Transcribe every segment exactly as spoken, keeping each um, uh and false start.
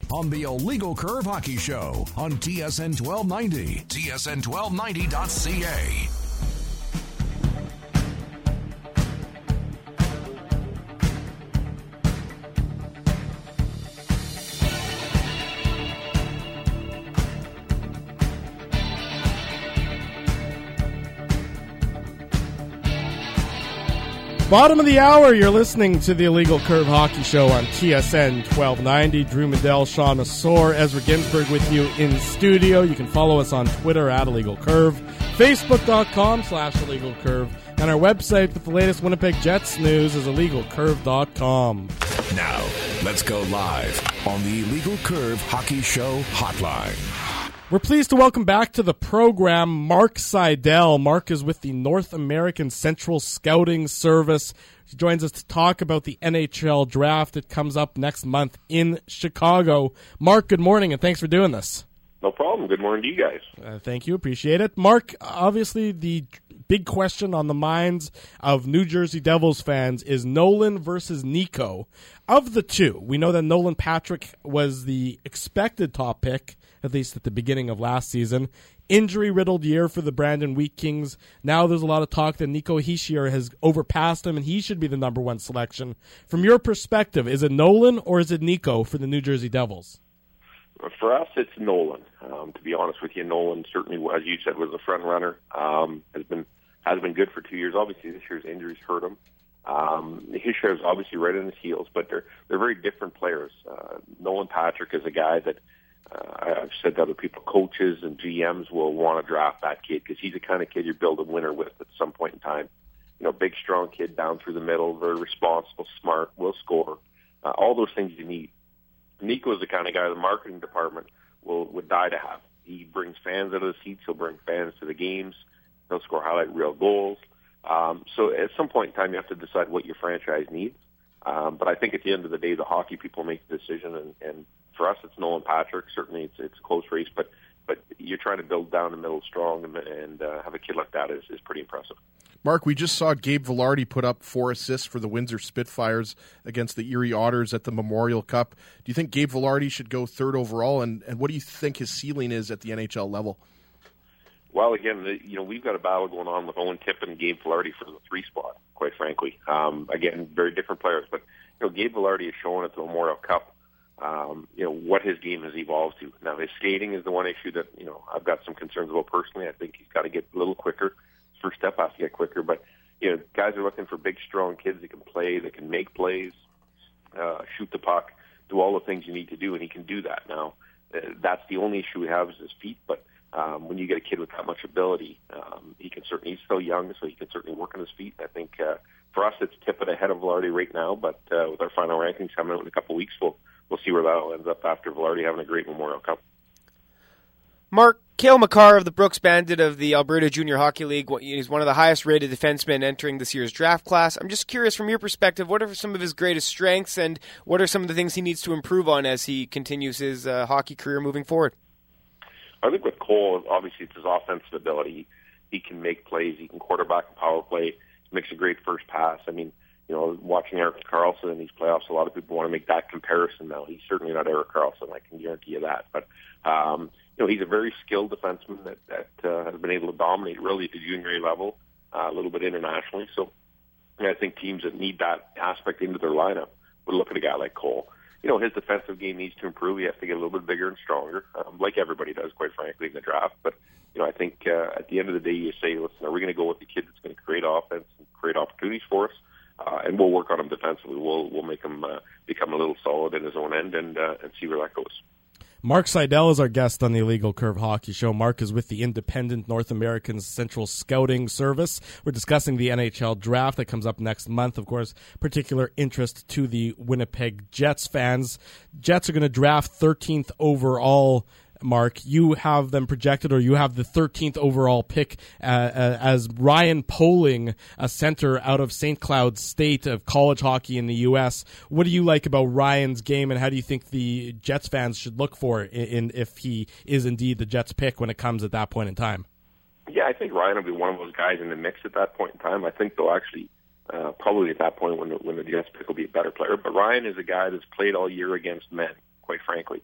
on the Illegal Curve Hockey Show on T S N twelve ninety, T S N twelve ninety dot C A. Bottom of the hour, you're listening to the Illegal Curve Hockey Show on T S N twelve ninety. Drew Mandel, Sean Asor, Ezra Ginsburg with you in studio. You can follow us on Twitter at Illegal Curve, Facebook.com slash Illegal Curve, and our website with the latest Winnipeg Jets news is illegal curve dot com. Now, let's go live on the Illegal Curve Hockey Show hotline. We're pleased to welcome back to the program Mark Seidel. Mark is with the North American Central Scouting Service. He joins us to talk about the N H L draft that comes up next month in Chicago. Mark, good morning, and thanks for doing this. No problem. Good morning to you guys. Uh, thank you. Appreciate it. Mark, obviously the big question on the minds of New Jersey Devils fans is Nolan versus Nico. Of the two, we know that Nolan Patrick was the expected top pick, at least at the beginning of last season. Injury-riddled year for the Brandon Wheat Kings. Now there's a lot of talk that Nico Hischier has overpassed him and he should be the number one selection. From your perspective, is it Nolan or is it Nico for the New Jersey Devils? For us, it's Nolan. Um, to be honest with you, Nolan certainly, as you said, was the front runner. Um, has been has been good for two years. Obviously, this year's injuries hurt him. Um, Hischier is obviously right on his heels, but they're they're very different players. Uh, Nolan Patrick is a guy that uh, I've said to other people, coaches and G Ms will want to draft that kid because he's the kind of kid you build a winner with at some point in time. You know, big, strong kid down through the middle, very responsible, smart, will score, uh, all those things you need. Nico is the kind of guy the marketing department will would die to have. He brings fans out of the seats. He'll bring fans to the games. He'll score highlight reel goals. Um, so at some point in time, you have to decide what your franchise needs. Um, but I think at the end of the day, the hockey people make the decision. And, and for us, it's Nolan Patrick. Certainly, it's it's a close race. But but you're trying to build down the middle strong, and, and uh, have a kid like that is, is pretty impressive. Mark, we just saw Gabe Vilardi put up four assists for the Windsor Spitfires against the Erie Otters at the Memorial Cup. Do you think Gabe Vilardi should go third overall, and, and what do you think his ceiling is at the N H L level? Well, again, you know, we've got a battle going on with Owen Tippin and Gabe Vilardi for the three spot, quite frankly. Um, again, very different players, but you know, Gabe Vilardi has shown at the Memorial Cup, um, you know, what his game has evolved to. Now, his skating is the one issue that, you know, I've got some concerns about personally. I think he's got to get a little quicker. First step has to get quicker, but you know, guys are looking for big, strong kids that can play, that can make plays, uh, shoot the puck, do all the things you need to do, and he can do that. Now, uh, that's the only issue we have is his feet, but um, when you get a kid with that much ability, um, he can certainly, he's still young, so he can certainly work on his feet. I think uh, for us, it's Tippett ahead of Vilardi right now, but uh, with our final rankings coming out in a couple of weeks, we'll we'll see where that all ends up after Vilardi having a great Memorial Cup. Mark, Cale Makar of the Brooks Bandit of the Alberta Junior Hockey League, he's one of the highest-rated defensemen entering this year's draft class. I'm just curious, from your perspective, what are some of his greatest strengths, and what are some of the things he needs to improve on as he continues his uh, hockey career moving forward? I think with Cole, obviously, it's his offensive ability. He can make plays. He can quarterback a power play. He makes a great first pass. I mean, you know, watching Erik Karlsson in these playoffs, a lot of people want to make that comparison now. He's certainly not Erik Karlsson, I can guarantee you that. But, um, you know, he's a very skilled defenseman that, that uh, has been able to dominate really at the junior A level, uh, a little bit internationally. So you know, I think teams that need that aspect into their lineup would look at a guy like Cole. You know, his defensive game needs to improve. He has to get a little bit bigger and stronger, um, like everybody does, quite frankly, in the draft. But, you know, I think uh, at the end of the day, you say, listen, are we going to go with the kid that's going to create offense and create opportunities for us? Uh, and we'll work on him defensively. We'll we'll make him uh, become a little solid in his own end and uh, and see where that goes. Mark Seidel is our guest on the Illegal Curve Hockey Show. Mark is with the independent North American Central Scouting Service. We're discussing the N H L draft that comes up next month. Of course, particular interest to the Winnipeg Jets fans. Jets are going to draft thirteenth overall. Mark, you have them projected, or you have the thirteenth overall pick uh, uh, as Ryan Poling, a center out of Saint Cloud State of college hockey in the U S. What do you like about Ryan's game, and how do you think the Jets fans should look for in, in if he is indeed the Jets pick when it comes at that point in time? Yeah, I think Ryan will be one of those guys in the mix at that point in time. I think they'll actually uh, probably at that point when the, when the Jets pick will be a better player. But Ryan is a guy that's played all year against men, quite frankly.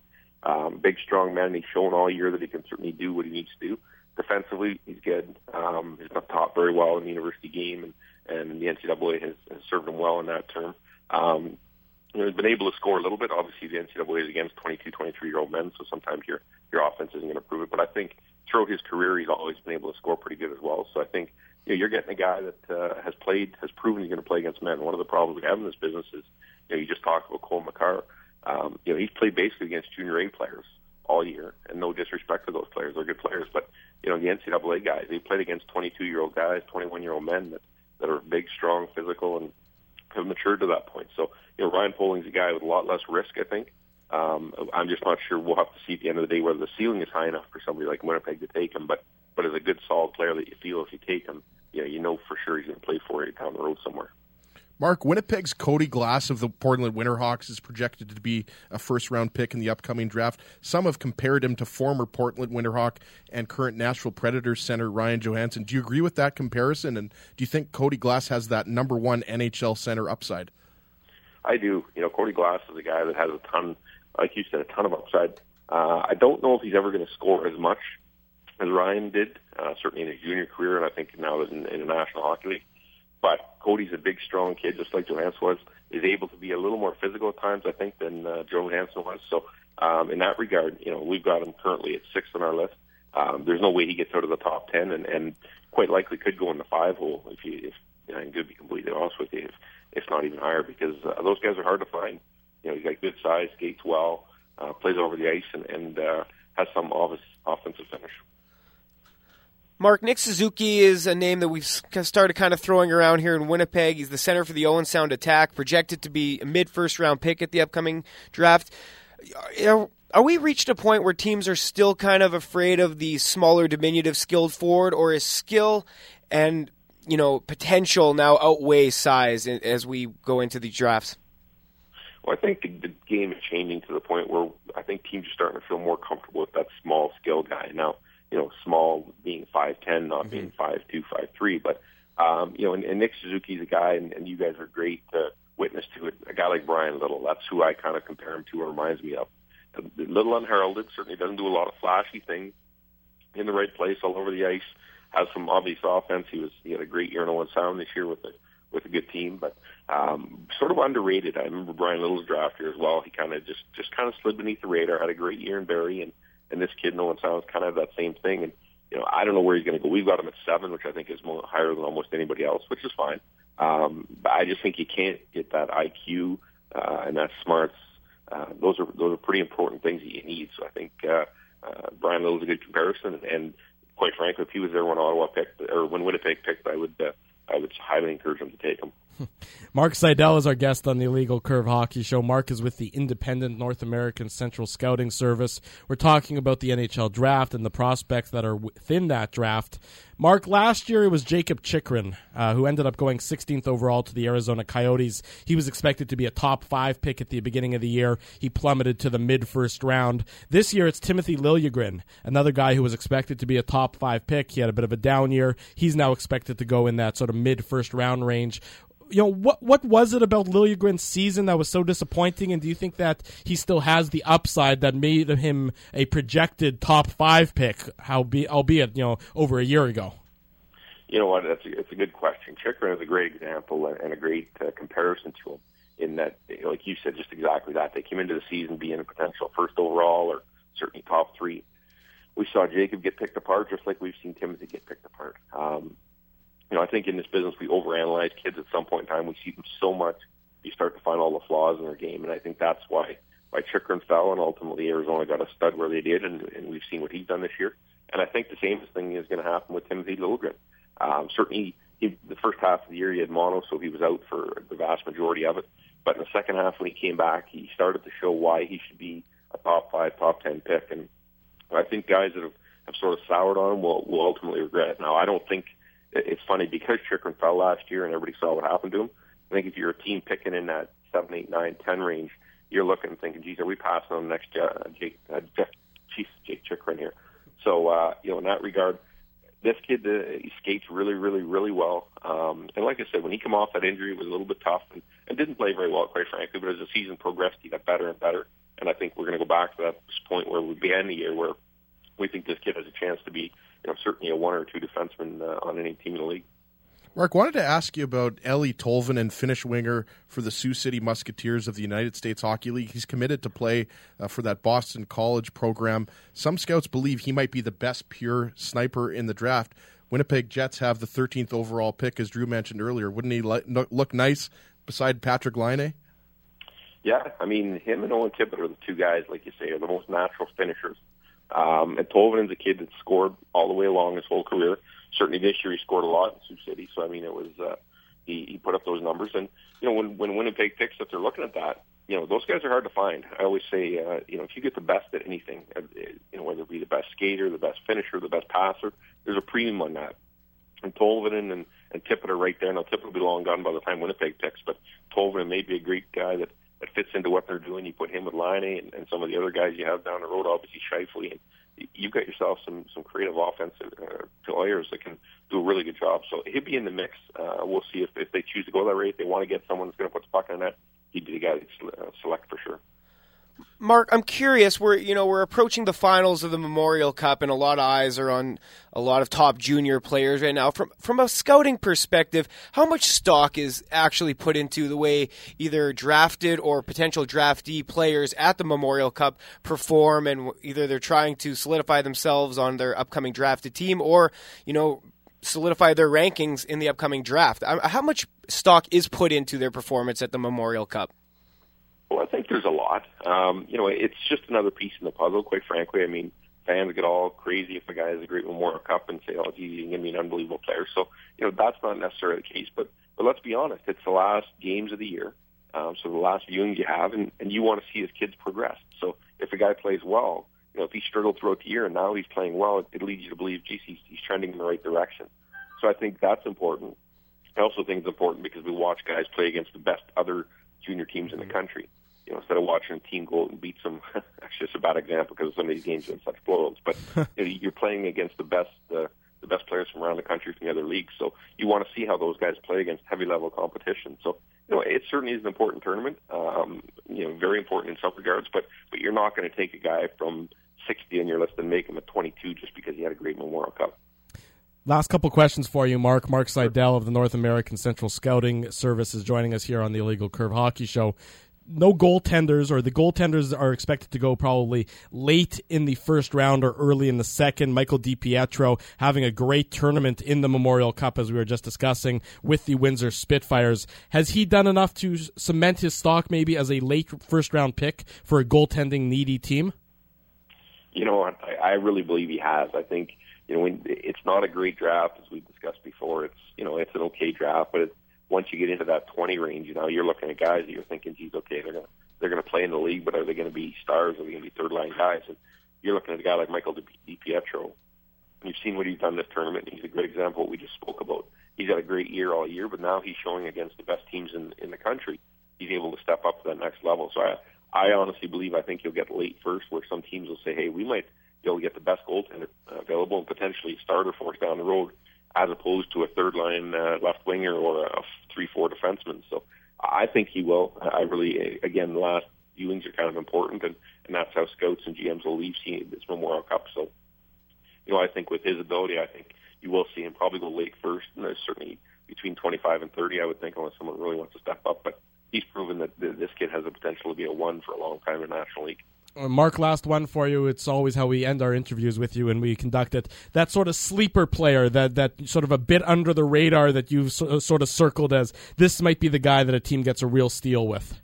Um, big, strong man. He's shown all year that he can certainly do what he needs to do. Defensively, he's good. Um, he's not taught very well in the university game, and, and the N C double A has, has served him well in that term. Um, you know, he's been able to score a little bit. Obviously, the N C double A is against twenty-two, twenty-three-year-old men, so sometimes your your offense isn't going to prove it. But I think throughout his career, he's always been able to score pretty good as well. So I think you know, you're getting a guy that uh, has played, has proven he's going to play against men. One of the problems we have in this business is, you know, you just talked about Cole McCarr. Um, you know, he's played basically against junior A players all year, and no disrespect to those players. They're good players, but, you know, the N C double A guys, they played against twenty-two-year-old guys, twenty-one-year-old men that, that are big, strong, physical, and have matured to that point. So, you know, Ryan Pohling's a guy with a lot less risk, I think. Um, I'm just not sure. We'll have to see at the end of the day whether the ceiling is high enough for somebody like Winnipeg to take him, but, but as a good, solid player that you feel if you take him, you know, you know for sure he's going to play for you down the road somewhere. Mark, Winnipeg's Cody Glass of the Portland Winterhawks is projected to be a first-round pick in the upcoming draft. Some have compared him to former Portland Winterhawk and current Nashville Predators center Ryan Johansson. Do you agree with that comparison, and do you think Cody Glass has that number one N H L center upside? I do. You know, Cody Glass is a guy that has a ton, like you said, a ton of upside. Uh, I don't know if he's ever going to score as much as Ryan did, uh, certainly in his junior career, and I think now in, in the National Hockey League. But Cody's a big, strong kid, just like Johansson was, is able to be a little more physical at times, I think, than uh, Johansson was. So um, in that regard, you know, we've got him currently at sixth on our list. Um, there's no way he gets out of the top ten, and, and quite likely could go in the five hole if you, if, you know, I'm going to be completely honest with you, if, if not even higher, because uh, those guys are hard to find. You know, he's got good size, skates well, uh, plays over the ice, and, and uh, has some obvious offensive finish. Mark, Nick Suzuki is a name that we've started kind of throwing around here in Winnipeg. He's the center for the Owen Sound Attack, projected to be a mid-first round pick at the upcoming draft. Are, are we reached a point where teams are still kind of afraid of the smaller, diminutive, skilled forward, or is skill and, you know, potential now outweigh size as we go into the drafts? Well, I think the, the game is changing to the point where I think teams are starting to feel more comfortable with that small skill guy. Now, you know, small being five ten, not mm-hmm. being five two, five three. But, um, you know, and, and Nick Suzuki's a guy, and, and you guys are great to witness to it, a guy like Brian Little. That's who I kind of compare him to or reminds me of. A little unheralded, certainly doesn't do a lot of flashy things, in the right place all over the ice, has some obvious offense. He was he had a great year in Owen Sound this year with a, with a good team, but um, sort of underrated. I remember Brian Little's draft here as well. He kind of just, just kind of slid beneath the radar, had a great year in Barrie, and And this kid, Nolan Sounds, kind of have that same thing. And, you know, I don't know where he's going to go. We've got him at seven, which I think is more higher than almost anybody else, which is fine. Um, but I just think you can't get that I Q uh, and that smarts. Uh, those are those are pretty important things that you need. So I think uh, uh, Brian Little's a good comparison. And, and quite frankly, if he was there when Ottawa picked, or when Winnipeg picked, I would uh, I would highly encourage him to take him. Mark Seidel is our guest on the Illegal Curve Hockey Show. Mark is with the Independent North American Central Scouting Service. We're talking about the N H L draft and the prospects that are within that draft. Mark, last year it was Jacob Chychrun, uh, who ended up going sixteenth overall to the Arizona Coyotes. He was expected to be a top five pick at the beginning of the year. He plummeted to the mid-first round. This year it's Timothy Liljegren, another guy who was expected to be a top five pick. He had a bit of a down year. He's now expected to go in that sort of mid-first round range. You know, what what was it about Liljegren's season that was so disappointing, and do you think that he still has the upside that made him a projected top five pick, how be, albeit, you know, over a year ago? You know what, that's a, it's a good question. Chychrun is a great example and a great uh, comparison to him in that, like you said, just exactly that. They came into the season being a potential first overall or certainly top three. We saw Jacob get picked apart just like we've seen Timothy get picked apart. Um You know, I think in this business we overanalyze kids at some point in time. We see them so much, you start to find all the flaws in their game, and I think that's why why Chychrun fell, and ultimately Arizona got a stud where they did, and, and we've seen what he's done this year. And I think the same thing is going to happen with Timothy Liljegren. Um, certainly, he, the first half of the year he had mono, so he was out for the vast majority of it. But in the second half, when he came back, he started to show why he should be a top five, top ten pick. And I think guys that have, have sort of soured on him will, will ultimately regret it. Now, I don't think it's funny because Chychrun fell last year and everybody saw what happened to him. I think if you're a team picking in that seven, eight, nine, ten range, you're looking and thinking, geez, are we passing on the next uh, Jake, uh, Jeff, geez, Jake Chychrun here? So, uh, you know, in that regard, this kid, uh, he skates really, really, really well. Um, and like I said, when he came off that injury, it was a little bit tough and, and didn't play very well, quite frankly. But as the season progressed, he got better and better. And I think we're going to go back to that point where we began the year, where we think this kid has a chance to be, you know, certainly a one or two defenseman uh, on any team in the league. Mark, wanted to ask you about Eeli Tolvanen, Finnish winger for the Sioux City Musketeers of the United States Hockey League. He's committed to play uh, for that Boston College program. Some scouts believe he might be the best pure sniper in the draft. Winnipeg Jets have the thirteenth overall pick, as Drew mentioned earlier. Wouldn't he li- look nice beside Patrick Laine? Yeah, I mean, him and Owen Tippett are the two guys, like you say, are the most natural finishers. Um, and Tolvanen's a kid that scored all the way along his whole career. Certainly this year he scored a lot in Sioux City, so I mean it was uh, he, he put up those numbers. And you know when when Winnipeg picks, if they're looking at that, you know those guys are hard to find. I always say, uh, you know, if you get the best at anything, uh, you know whether it be the best skater, the best finisher, the best passer, there's a premium on that. And Tolvanen and and Tippett are right there. Now Tippett will be long gone by the time Winnipeg picks, but Tolvanen may be a great guy that, that fits into what they're doing. You put him with Laine and, and some of the other guys you have down the road, obviously Scheifele, and you've got yourself some some creative offensive uh, players that can do a really good job. So he'll be in the mix. Uh, we'll see if, if they choose to go that way. If they want to get someone that's going to put the puck in the net, he'd be the guy to uh, select for sure. Mark, I'm curious. We're you know we're approaching the finals of the Memorial Cup, and a lot of eyes are on a lot of top junior players right now. From from a scouting perspective, how much stock is actually put into the way either drafted or potential draftee players at the Memorial Cup perform, and either they're trying to solidify themselves on their upcoming drafted team, or you know solidify their rankings in the upcoming draft? How much stock is put into their performance at the Memorial Cup? Well, I think there's a lot. Um, you know, it's just another piece in the puzzle, quite frankly. I mean, fans get all crazy if a guy has a great Memorial Cup and say, oh, geez, he's going to be an unbelievable player. So, you know, that's not necessarily the case. But, but let's be honest, it's the last games of the year. Um, so the last viewings you have, and, and you want to see his kids progress. So if a guy plays well, you know, if he struggled throughout the year and now he's playing well, it, it leads you to believe, geez, he's, he's trending in the right direction. So I think that's important. I also think it's important because we watch guys play against the best other junior teams in the country. You know, instead of watching a team go out and beat some, actually it's a bad example because some of these games are in such blowouts, but you know, you're playing against the best, uh, the best players from around the country from the other leagues. So you want to see how those guys play against heavy level competition. So, you know, it certainly is an important tournament, um, you know, very important in some regards, but, but you're not going to take a guy from sixty on your list and make him a twenty-two just because he had a great Memorial Cup. Last couple questions for you, Mark. Mark Seidel of the North American Central Scouting Service is joining us here on the Illegal Curve Hockey Show. No goaltenders, or the goaltenders are expected to go probably late in the first round or early in the second. Michael DiPietro having a great tournament in the Memorial Cup, as we were just discussing, with the Windsor Spitfires. Has he done enough to cement his stock maybe as a late first-round pick for a goaltending needy team? You know, I, I really believe he has. I think, you know, when, it's not a great draft, as we discussed before. It's, you know, it's an okay draft, but it's, once you get into that twenty range, you know, you're looking at guys that you're thinking, geez, okay, they're gonna they're gonna play in the league, but are they going to be stars? Are they going to be third line guys? And you're looking at a guy like Michael DiPietro. You've seen what he's done this tournament. He's a great example of what we just spoke about. He's had a great year all year, but now he's showing against the best teams in in the country. He's able to step up to that next level. So I I honestly believe I think he'll get late first, where some teams will say, hey, we might be able to get the best goaltender available and potentially starter for us down the road, as opposed to a third-line uh, left winger or a three four defenseman. So I think he will. I really, again, the last viewings are kind of important, and, and that's how scouts and G Ms will leave seeing this Memorial Cup. So, you know, I think with his ability, I think you will see him probably go late first, and there's certainly between twenty-five and thirty, I would think, unless someone really wants to step up. But he's proven that this kid has the potential to be a one for a long time in the National League. Mark, last one for you. It's always how we end our interviews with you, and we conduct it. That sort of sleeper player, that, that sort of a bit under the radar that you've so, sort of circled as this might be the guy that a team gets a real steal with.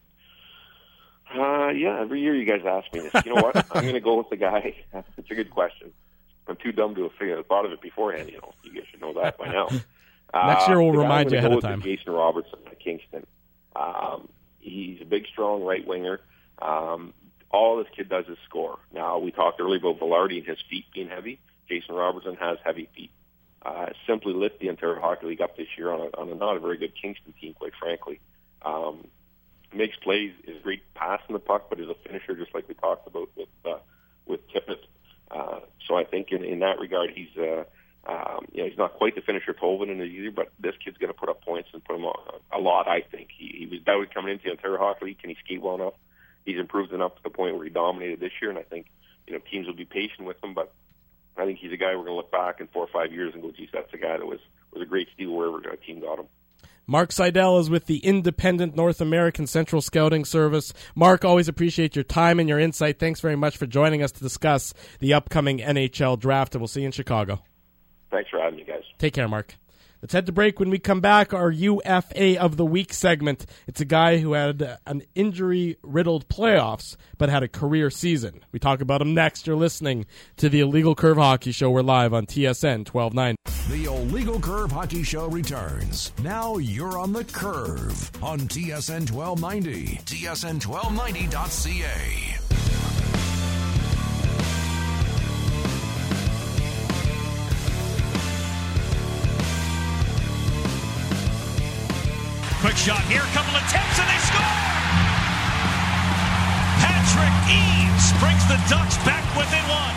Uh, yeah, every year you guys ask me this. You know what? I'm going to go with the guy. It's a good question. I'm too dumb to have figured, thought of it beforehand. You know, you guys should know that by now. Next year we'll uh, remind you ahead of time. Jason Robertson at Kingston. Um, he's a big, strong right winger. Um, all this kid does is score. Now, we talked earlier about Velarde and his feet being heavy. Jason Robertson has heavy feet. Uh, simply lift the Ontario Hockey League up this year on a, on a not a very good Kingston team, quite frankly. Um, makes plays, is great passing the puck, but is a finisher, just like we talked about with uh, with Tippett. Uh, so I think in, in that regard, he's uh, um, you know he's not quite the finisher Tolvanen is either, but this kid's going to put up points and put him a, a lot. I think he, he was doubted coming into the Ontario Hockey League. Can he skate well enough? he's improved enough to the point where he dominated this year, and I think you know teams will be patient with him. But I think he's a guy we're going to look back in four or five years and go, geez, that's a guy that was was a great steal wherever a team got him. Mark Seidel is with the Independent North American Central Scouting Service. Mark, always appreciate your time and your insight. Thanks very much for joining us to discuss the upcoming N H L draft, and we'll see you in Chicago. Thanks for having me, guys. Take care, Mark. Let's head to break. When we come back, our U F A of the Week segment. It's a guy who had an injury-riddled playoffs, but had a career season. We talk about him next. You're listening to the Illegal Curve Hockey Show. We're live on T S N twelve ninety. The Illegal Curve Hockey Show returns. Now you're on the curve on T S N twelve ninety, T S N twelve ninety dot C A. Quick shot here, a couple attempts, and they score! Patrick Eaves brings the Ducks back within one.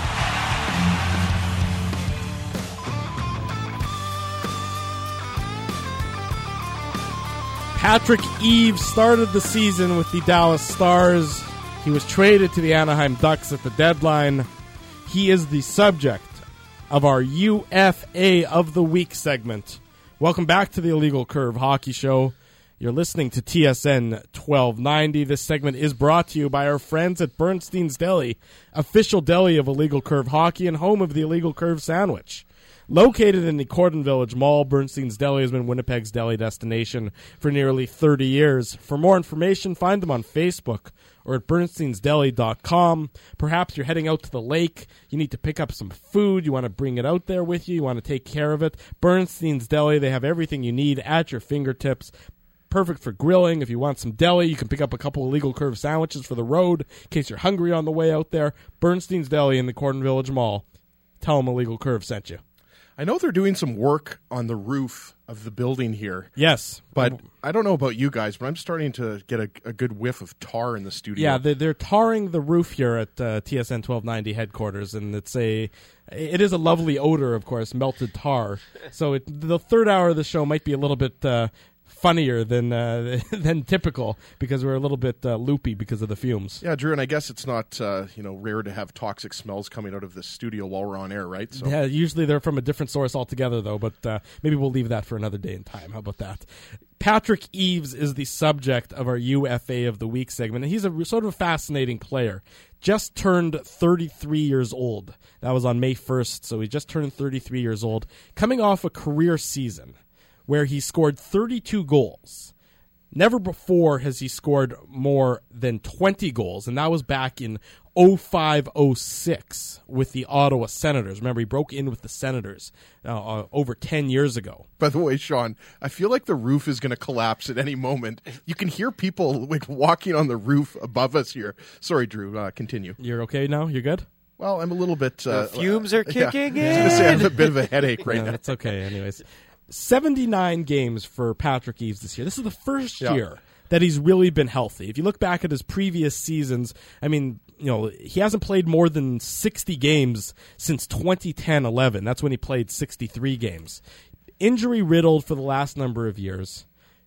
Patrick Eaves started the season with the Dallas Stars. He was traded to the Anaheim Ducks at the deadline. He is the subject of our U F A of the Week segment. Welcome back to the Illegal Curve Hockey Show. You're listening to T S N twelve ninety. This segment is brought to you by our friends at Bernstein's Deli, official deli of Illegal Curve Hockey and home of the Illegal Curve Sandwich. Located in the Corden Village Mall, Bernstein's Deli has been Winnipeg's deli destination for nearly thirty years. For more information, find them on Facebook or at bernsteins deli dot com. Perhaps you're heading out to the lake. You need to pick up some food. You want to bring it out there with you. You want to take care of it. Bernstein's Deli, they have everything you need at your fingertips. Perfect for grilling. If you want some deli, you can pick up a couple of Illegal Curve sandwiches for the road in case you're hungry on the way out there. Bernstein's Deli in the Corden Village Mall. Tell them Illegal Curve sent you. I know they're doing some work on the roof of the building here. Yes. But I don't know about you guys, but I'm starting to get a, a good whiff of tar in the studio. Yeah, they're, they're tarring the roof here at uh, T S N twelve ninety headquarters, and it's a it is a lovely odor, of course, melted tar. So it, the third hour of the show might be a little bit uh, funnier than uh, than typical because we're a little bit uh, loopy because of the fumes. Yeah, Drew, and I guess it's not uh, you know rare to have toxic smells coming out of the studio while we're on air, right? So. Yeah, usually they're from a different source altogether, though, but uh, maybe we'll leave that for another day and time. How about that? Patrick Eaves is the subject of our U F A of the Week segment, and he's a sort of a fascinating player. Just turned thirty-three years old. That was on May first, so he just turned thirty-three years old, coming off a career season where he scored thirty-two goals. Never before has he scored more than twenty goals, and that was back in oh five oh six with the Ottawa Senators. Remember, he broke in with the Senators uh, uh, over ten years ago. By the way, Sean, I feel like the roof is going to collapse at any moment. You can hear people like walking on the roof above us here. Sorry, Drew, uh, continue. You're okay now? You're good? Well, I'm a little bit... Uh, the fumes are kicking yeah. in. I was gonna say I have a bit of a headache right yeah, now. That's okay, anyways. seventy-nine games for Patrick Eaves this year. This is the first yeah. year that he's really been healthy. If you look back at his previous seasons, I mean, you know, he hasn't played more than sixty games since twenty ten eleven. That's when he played sixty-three games. Injury riddled for the last number of years.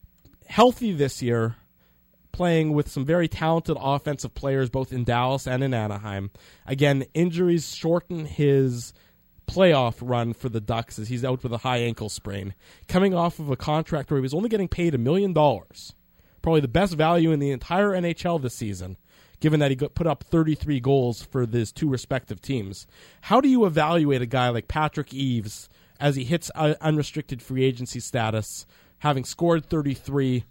Healthy this year, playing with some very talented offensive players both in Dallas and in Anaheim. Again, injuries shorten his playoff run for the Ducks as he's out with a high ankle sprain. Coming off of a contract where he was only getting paid a million dollars. Probably the best value in the entire N H L this season, given that he got put up thirty-three goals for his two respective teams. How do you evaluate a guy like Patrick Eaves as he hits unrestricted free agency status, having scored thirty-three,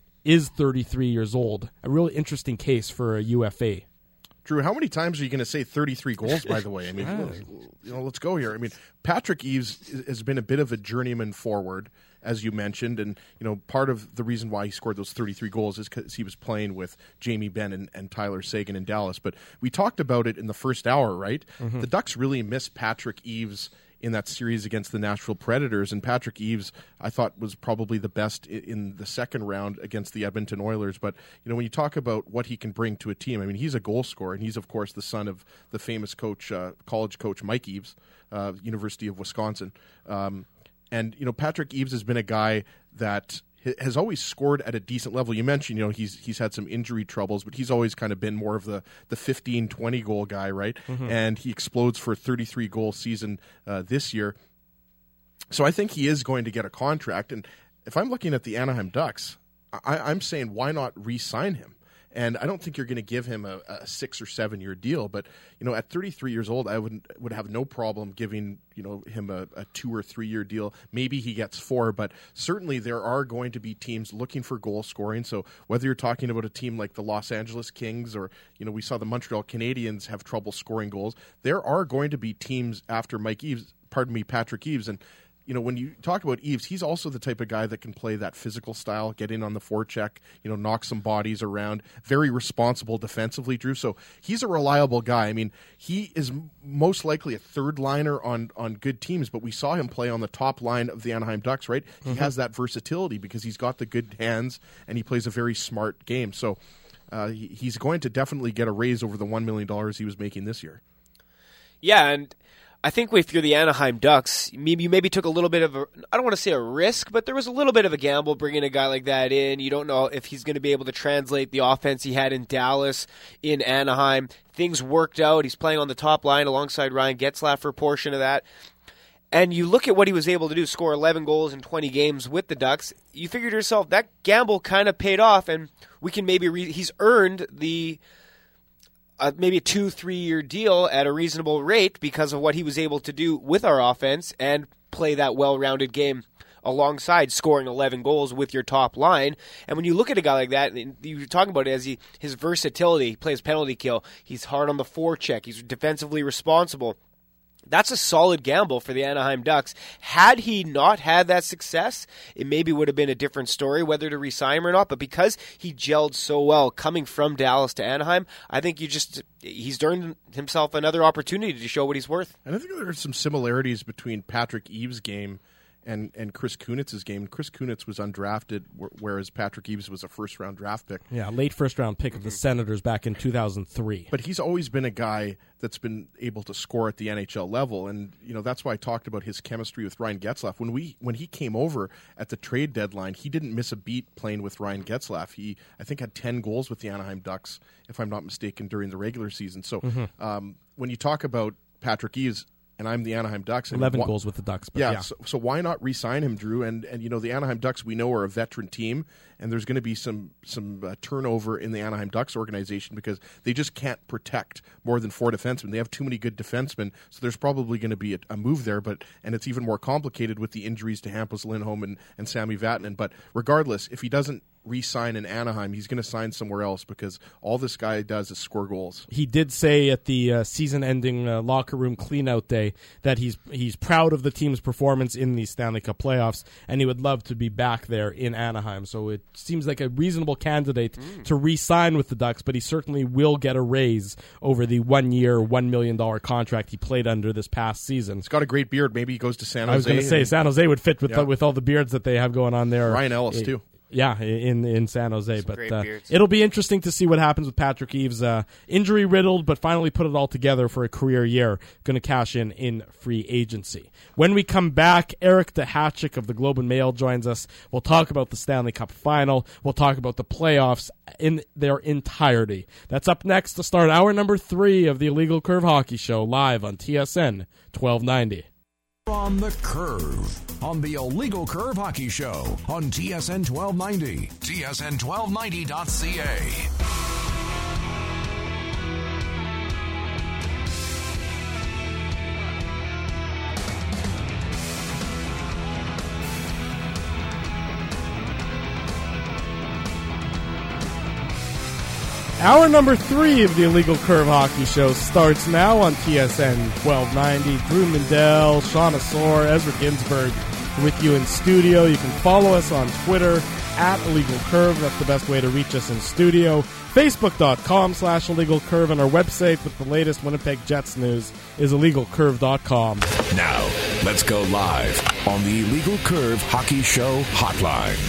is thirty-three years old? A really interesting case for a U F A. Drew, how many times are you going to say thirty-three goals, by the way? I mean, you know, let's go here. I mean, Patrick Eaves has been a bit of a journeyman forward, as you mentioned, and, you know, part of the reason why he scored those thirty-three goals is because he was playing with Jamie Benn and, and Tyler Seguin in Dallas. But we talked about it in the first hour, right? Mm-hmm. The Ducks really miss Patrick Eaves in that series against the Nashville Predators, and Patrick Eaves, I thought, was probably the best in the second round against the Edmonton Oilers. But, you know, when you talk about what he can bring to a team, I mean, he's a goal scorer, and he's, of course, the son of the famous coach, uh, college coach Mike Eaves, uh, University of Wisconsin. Um, and, you know, Patrick Eaves has been a guy that has always scored at a decent level. You mentioned, you know, he's he's had some injury troubles, but he's always kind of been more of the, the fifteen, twenty goal guy, right? Mm-hmm. And he explodes for a thirty-three goal season uh, this year. So I think he is going to get a contract. And if I'm looking at the Anaheim Ducks, I, I'm saying why not re-sign him? And I don't think you're going to give him a, a six or seven year deal, but you know, at thirty-three years old, I would would have no problem giving you know him a, a two or three year deal. Maybe he gets four, but certainly there are going to be teams looking for goal scoring. So whether you're talking about a team like the Los Angeles Kings, or you know, we saw the Montreal Canadiens have trouble scoring goals, there are going to be teams after Mike Eaves, pardon me, Patrick Eaves, and. You know, when you talk about Eaves, he's also the type of guy that can play that physical style, get in on the forecheck, you know, knock some bodies around, very responsible defensively, Drew. So he's a reliable guy. I mean, he is most likely a third liner on, on good teams, but we saw him play on the top line of the Anaheim Ducks, right? He mm-hmm. has that versatility because he's got the good hands and he plays a very smart game. So uh, he, he's going to definitely get a raise over the one million dollars he was making this year. Yeah, and I think if you're the Anaheim Ducks, maybe you maybe took a little bit of a, I don't want to say a risk, but there was a little bit of a gamble bringing a guy like that in. You don't know if he's going to be able to translate the offense he had in Dallas in Anaheim. Things worked out. He's playing on the top line alongside Ryan Getzlaf for a portion of that. And you look at what he was able to do, score eleven goals in twenty games with the Ducks. You figure to yourself, that gamble kind of paid off, and we can maybe, re- he's earned the... Uh, maybe a two, three-year deal at a reasonable rate because of what he was able to do with our offense and play that well-rounded game alongside scoring eleven goals with your top line. And when you look at a guy like that, you're talking about it as he, his versatility, he plays penalty kill, he's hard on the forecheck, he's defensively responsible. That's a solid gamble for the Anaheim Ducks. Had he not had that success, it maybe would have been a different story whether to re-sign him or not. But because he gelled so well coming from Dallas to Anaheim, I think you just he's earned himself another opportunity to show what he's worth. And I think there are some similarities between Patrick Eaves' game and, and Chris Kunitz's game. Chris Kunitz was undrafted, whereas Patrick Eaves was a first-round draft pick. Yeah, late first-round pick of the Senators back in two thousand three. But he's always been a guy that's been able to score at the N H L level, and you know that's why I talked about his chemistry with Ryan Getzlaf. When we when he came over at the trade deadline, he didn't miss a beat playing with Ryan Getzlaf. He, I think, had ten goals with the Anaheim Ducks, if I'm not mistaken, during the regular season. So mm-hmm. um, when you talk about Patrick Eaves, and I'm the Anaheim Ducks. Eleven wh- goals with the Ducks. But yeah, yeah. So, so why not re-sign him, Drew? And and you know the Anaheim Ducks we know are a veteran team, and there's going to be some some uh, turnover in the Anaheim Ducks organization because they just can't protect more than four defensemen. They have too many good defensemen, so there's probably going to be a, a move there. But and it's even more complicated with the injuries to Hampus Lindholm and and Sami Vatanen. But regardless, if he doesn't re-sign in Anaheim, he's going to sign somewhere else because all this guy does is score goals. He did say at the uh, season-ending uh, locker room cleanout day that he's he's proud of the team's performance in the Stanley Cup playoffs, and he would love to be back there in Anaheim. So it seems like a reasonable candidate mm. to re-sign with the Ducks, but he certainly will get a raise over the one-year, one million dollars contract he played under this past season. He's got a great beard. Maybe he goes to San Jose. I was going to say, San Jose would fit with, yeah. the, with all the beards that they have going on there. Ryan Ellis, too. Yeah, in in San Jose, Some but uh, it'll be interesting to see what happens with Patrick Eaves. Uh, injury riddled, but finally put it all together for a career year. Going to cash in in free agency. When we come back, Eric Duhatschek of the Globe and Mail joins us. We'll talk about the Stanley Cup Final. We'll talk about the playoffs in their entirety. That's up next to start hour number three of the Illegal Curve Hockey Show live on T S N twelve ninety. On the Curve on the Illegal Curve Hockey Show on T S N twelve ninety, T S N twelve ninety dot C A. Hour number three of the Illegal Curve Hockey Show starts now on T S N twelve ninety. Drew Mindell, Sean Asor, Ezra Ginsburg with you in studio. You can follow us on Twitter at Illegal Curve. That's the best way to reach us in studio. Facebook.com slash Illegal Curve, and our website with the latest Winnipeg Jets news is illegal curve dot com. Now, let's go live on the Illegal Curve Hockey Show hotline.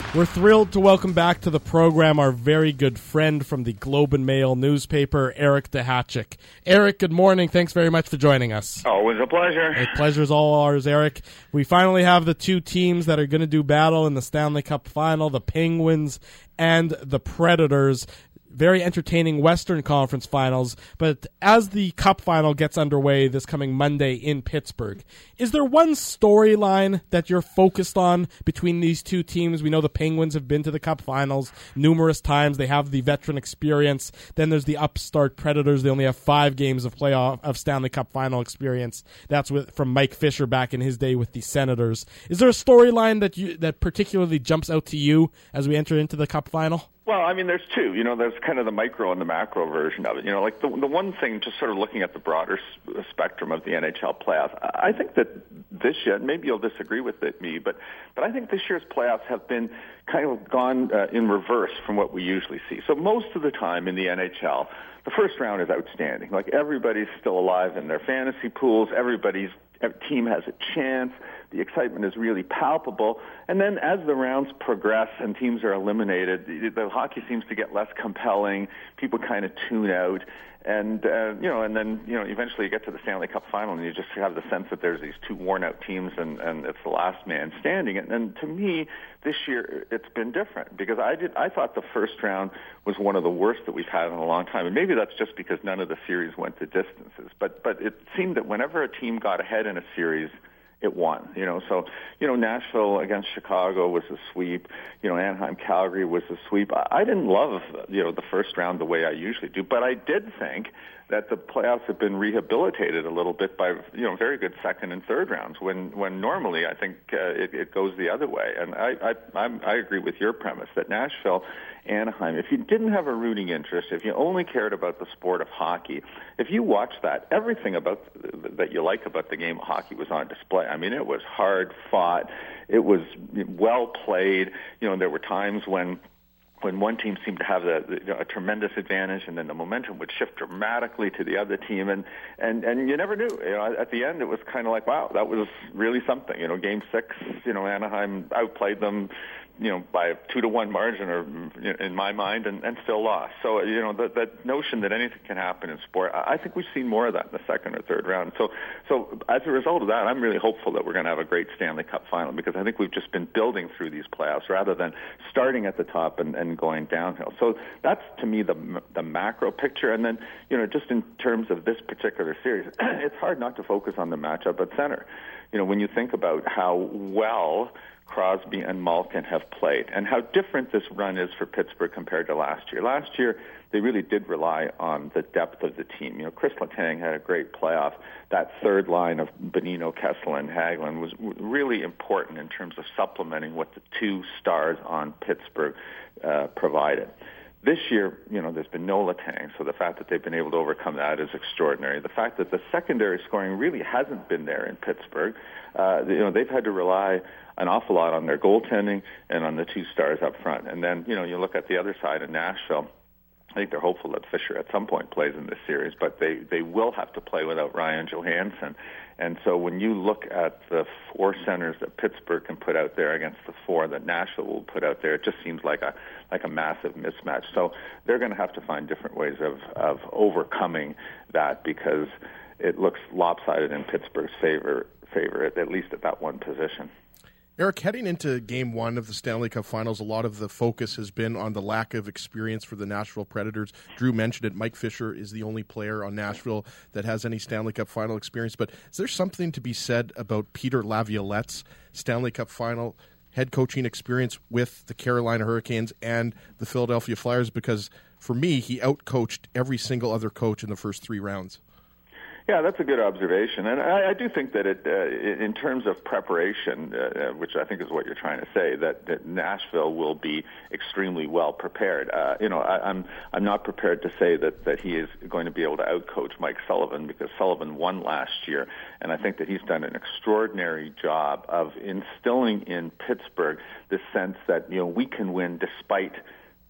We're thrilled to welcome back to the program our very good friend from the Globe and Mail newspaper, Eric Duhatschek. Eric, good morning. Thanks very much for joining us. Always a pleasure. The pleasure's all ours, Eric. We finally have the two teams that are going to do battle in the Stanley Cup final, the Penguins and the Predators. Very entertaining Western Conference finals, but as the Cup final gets underway this coming Monday in Pittsburgh, is there one storyline that you're focused on between these two teams? We know the Penguins have been to the Cup finals numerous times. They have the veteran experience. Then there's the upstart Predators. They only have five games of playoff of Stanley Cup final experience. That's with from Mike Fisher back in his day with the Senators. Is there a storyline that you that particularly jumps out to you as we enter into the Cup final? Well, I mean, there's two. You know, there's kind of the micro and the macro version of it. You know, like the the one thing, just sort of looking at the broader s- spectrum of the N H L playoffs, I think that this year, maybe you'll disagree with it, me, but but I think this year's playoffs have been kind of gone uh, in reverse from what we usually see. So most of the time in the N H L, the first round is outstanding. Like everybody's still alive in their fantasy pools. Everybody's every team has a chance. The excitement is really palpable. And then as the rounds progress and teams are eliminated, the, the hockey seems to get less compelling. People kind of tune out. And, uh, you know, and then, you know, eventually you get to the Stanley Cup final and you just have the sense that there's these two worn-out teams and, and it's the last man standing. And, and to me, this year it's been different because I did I thought the first round was one of the worst that we've had in a long time. And maybe that's just because none of the series went to distances. But, but it seemed that whenever a team got ahead in a series, it won, you know. So, you know, Nashville against Chicago was a sweep. You know, Anaheim, Calgary was a sweep. I, I didn't love, you know, the first round the way I usually do, but I did think that the playoffs have been rehabilitated a little bit by, you know, very good second and third rounds when, when normally I think uh, it, it goes the other way. And I, I, I'm, I agree with your premise that Nashville, Anaheim, if you didn't have a rooting interest, if you only cared about the sport of hockey, if you watched that, everything about that you like about the game of hockey was on display. I mean, it was hard fought. It was well played. You know, there were times when when one team seemed to have the, the, you know, a tremendous advantage, and then the momentum would shift dramatically to the other team, and, and, and you never knew. You know, at the end, it was kind of like, wow, that was really something. You know, Game Six, you know, Anaheim outplayed them, you know, by a two to one margin, or in my mind, and, and still lost. So, you know, that that notion that anything can happen in sport, I think we've seen more of that in the second or third round. So, so as a result of that, I'm really hopeful that we're going to have a great Stanley Cup final because I think we've just been building through these playoffs rather than starting at the top and, and going downhill. So that's to me the the macro picture. And then, you know, just in terms of this particular series, it's hard not to focus on the matchup at center. You know, when you think about how well Crosby and Malkin have played, and how different this run is for Pittsburgh compared to last year. Last year, they really did rely on the depth of the team. You know, Chris Letang had a great playoff. That third line of Bonino, Kessel, and Hagelin was really important in terms of supplementing what the two stars on Pittsburgh uh, provided. This year, you know, there's been no Letang, so the fact that they've been able to overcome that is extraordinary. The fact that the secondary scoring really hasn't been there in Pittsburgh, uh, you know, they've had to rely an awful lot on their goaltending and on the two stars up front. And then, you know, you look at the other side of Nashville, I think they're hopeful that Fisher at some point plays in this series, but they, they will have to play without Ryan Johansson. And so when you look at the four centers that Pittsburgh can put out there against the four that Nashville will put out there, it just seems like a like a massive mismatch. So they're going to have to find different ways of, of overcoming that because it looks lopsided in Pittsburgh's favor, favor at, at least at that one position. Eric, heading into Game One of the Stanley Cup Finals, a lot of the focus has been on the lack of experience for the Nashville Predators. Drew mentioned it. Mike Fisher is the only player on Nashville that has any Stanley Cup Final experience. But is there something to be said about Peter Laviolette's Stanley Cup Final head coaching experience with the Carolina Hurricanes and the Philadelphia Flyers? Because for me, he outcoached every single other coach in the first three rounds. Yeah, that's a good observation, and I, I do think that it, uh, in terms of preparation, uh, which I think is what you're trying to say, that, that Nashville will be extremely well prepared. Uh, you know, I, I'm I'm not prepared to say that, that he is going to be able to outcoach Mike Sullivan because Sullivan won last year, and I think that he's done an extraordinary job of instilling in Pittsburgh this sense that you know we can win despite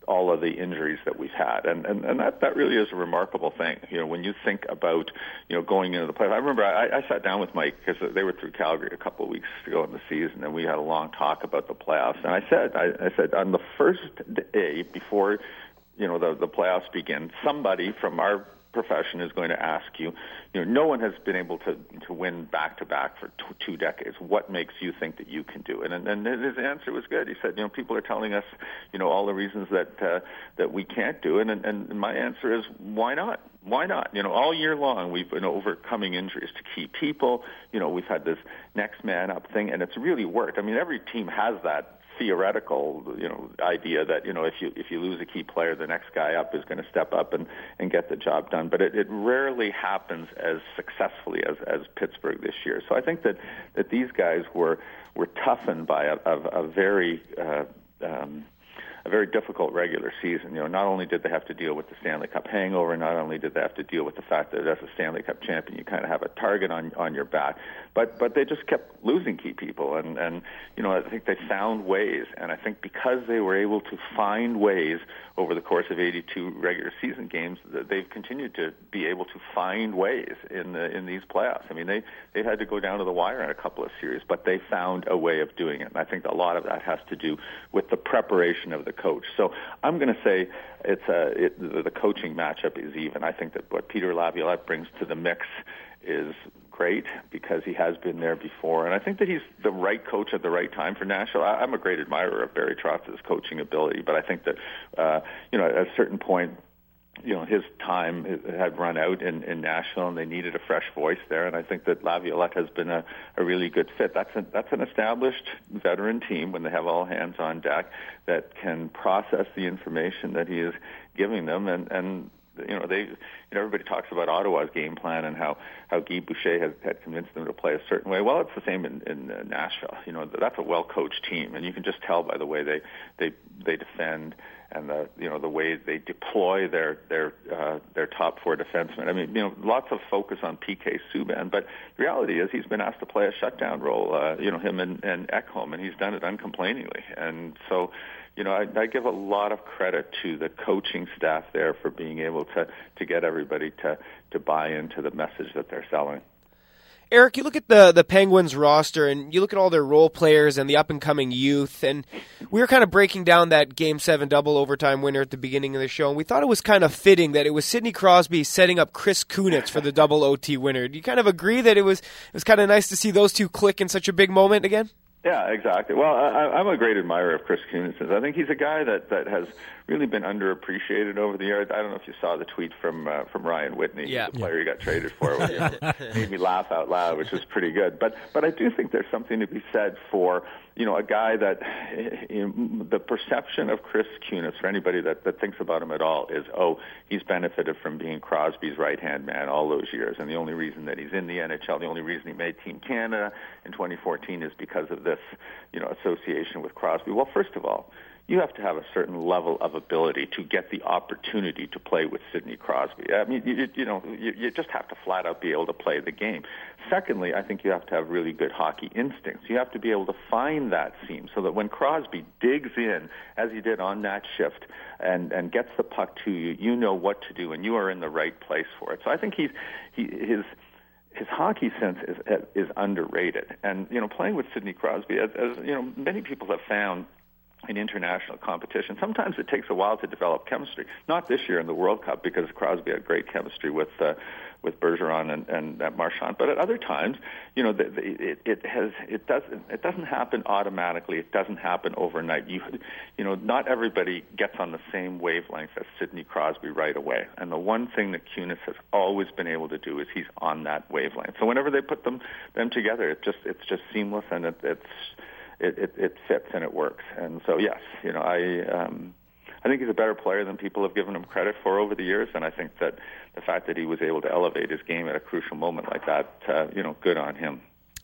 all of the injuries that we've had, and and, and that, that really is a remarkable thing. You know, when you think about, you know, going into the playoffs. I remember I, I sat down with Mike because they were through Calgary a couple of weeks ago in the season, and we had a long talk about the playoffs. And I said, I, I said on the first day before, you know, the the playoffs begin, somebody from our profession is going to ask you, you know, no one has been able to to win back to back for t- two decades. What makes you think that you can do it? And, and his answer was good. He said, you know, people are telling us, you know, all the reasons that uh, that we can't do it. And, and my answer is, why not? Why not? You know, all year long we've been overcoming injuries to key people. You know, we've had this next man up thing, and it's really worked. I mean, every team has that theoretical, you know, idea that, you know, if you if you lose a key player, the next guy up is going to step up and, and get the job done. But it, it rarely happens as successfully as, as Pittsburgh this year. So I think that, that these guys were were toughened by a, a, a very uh, um, a very difficult regular season. You know, not only did they have to deal with the Stanley Cup hangover, not only did they have to deal with the fact that as a Stanley Cup champion you kind of have a target on on your back, but but they just kept losing key people, and and you know, I think they found ways, and I think because they were able to find ways over the course of eighty-two regular season games, they've continued to be able to find ways in the in these playoffs. I mean, they they had to go down to the wire in a couple of series, but they found a way of doing it, and I think a lot of that has to do with the preparation of the coach. So I'm going to say it's a it, the, the coaching matchup is even. I think that what Peter Laviolette brings to the mix is great because he has been there before, and I think that he's the right coach at the right time for Nashville. I, I'm a great admirer of Barry Trotz's coaching ability, but I think that uh, you know, at a certain point, you know, his time had run out in, in Nashville, and they needed a fresh voice there. And I think that Laviolette has been a, a really good fit. That's a, that's an established veteran team when they have all hands on deck that can process the information that he is giving them. And, and you know, they, you know, everybody talks about Ottawa's game plan and how, how Guy Boucher has had convinced them to play a certain way. Well, it's the same in, in uh, Nashville. You know, that's a well-coached team, and you can just tell by the way they, they, they defend and the, you know, the way they deploy their their uh, their top four defensemen. I mean, you know, lots of focus on P K Subban, but the reality is he's been asked to play a shutdown role. Uh, you know, him and, and Ekholm, and he's done it uncomplainingly. And so, you know, I, I give a lot of credit to the coaching staff there for being able to to get everybody to to buy into the message that they're selling. Eric, you look at the, the Penguins roster and you look at all their role players and the up-and-coming youth, and we were kind of breaking down that Game seven double overtime winner at the beginning of the show, and we thought it was kind of fitting that it was Sidney Crosby setting up Chris Kunitz for the double O T winner. Do you kind of agree that it was it was kind of nice to see those two click in such a big moment again? Yeah, exactly. Well, I, I'm a great admirer of Chris Kunitz. I think he's a guy that, that has really been underappreciated over the years. I don't know if you saw the tweet from uh, from Ryan Whitney, yeah. the player he got traded for. Which made me laugh out loud, which was pretty good. But but I do think there's something to be said for, you know, a guy that, you know, the perception of Chris Kunitz, for anybody that, that thinks about him at all, is, oh, he's benefited from being Crosby's right-hand man all those years, and the only reason that he's in the N H L, the only reason he made Team Canada in twenty fourteen is because of this, you know, association with Crosby. Well, first of all, you have to have a certain level of ability to get the opportunity to play with Sidney Crosby. I mean, you, you know, you, you just have to flat out be able to play the game. Secondly, I think you have to have really good hockey instincts. You have to be able to find that seam so that when Crosby digs in, as he did on that shift, and, and gets the puck to you, you know what to do, and you are in the right place for it. So I think he's he, his his hockey sense is is underrated. And, you know, playing with Sidney Crosby, as, as you know, many people have found in international competition, sometimes it takes a while to develop chemistry. Not this year in the World Cup, because Crosby had great chemistry with uh, with Bergeron and, and uh, Marchand. But at other times, you know, the, the, it, it has it doesn't it doesn't happen automatically. It doesn't happen overnight. You you know, not everybody gets on the same wavelength as Sidney Crosby right away. And the one thing that Kunitz has always been able to do is he's on that wavelength. So whenever they put them them together, it just it's just seamless, and it, it's. It, it, it fits and it works. And so, yes, you know, I um, I think he's a better player than people have given him credit for over the years, and I think that the fact that he was able to elevate his game at a crucial moment like that, uh, you know, good on him.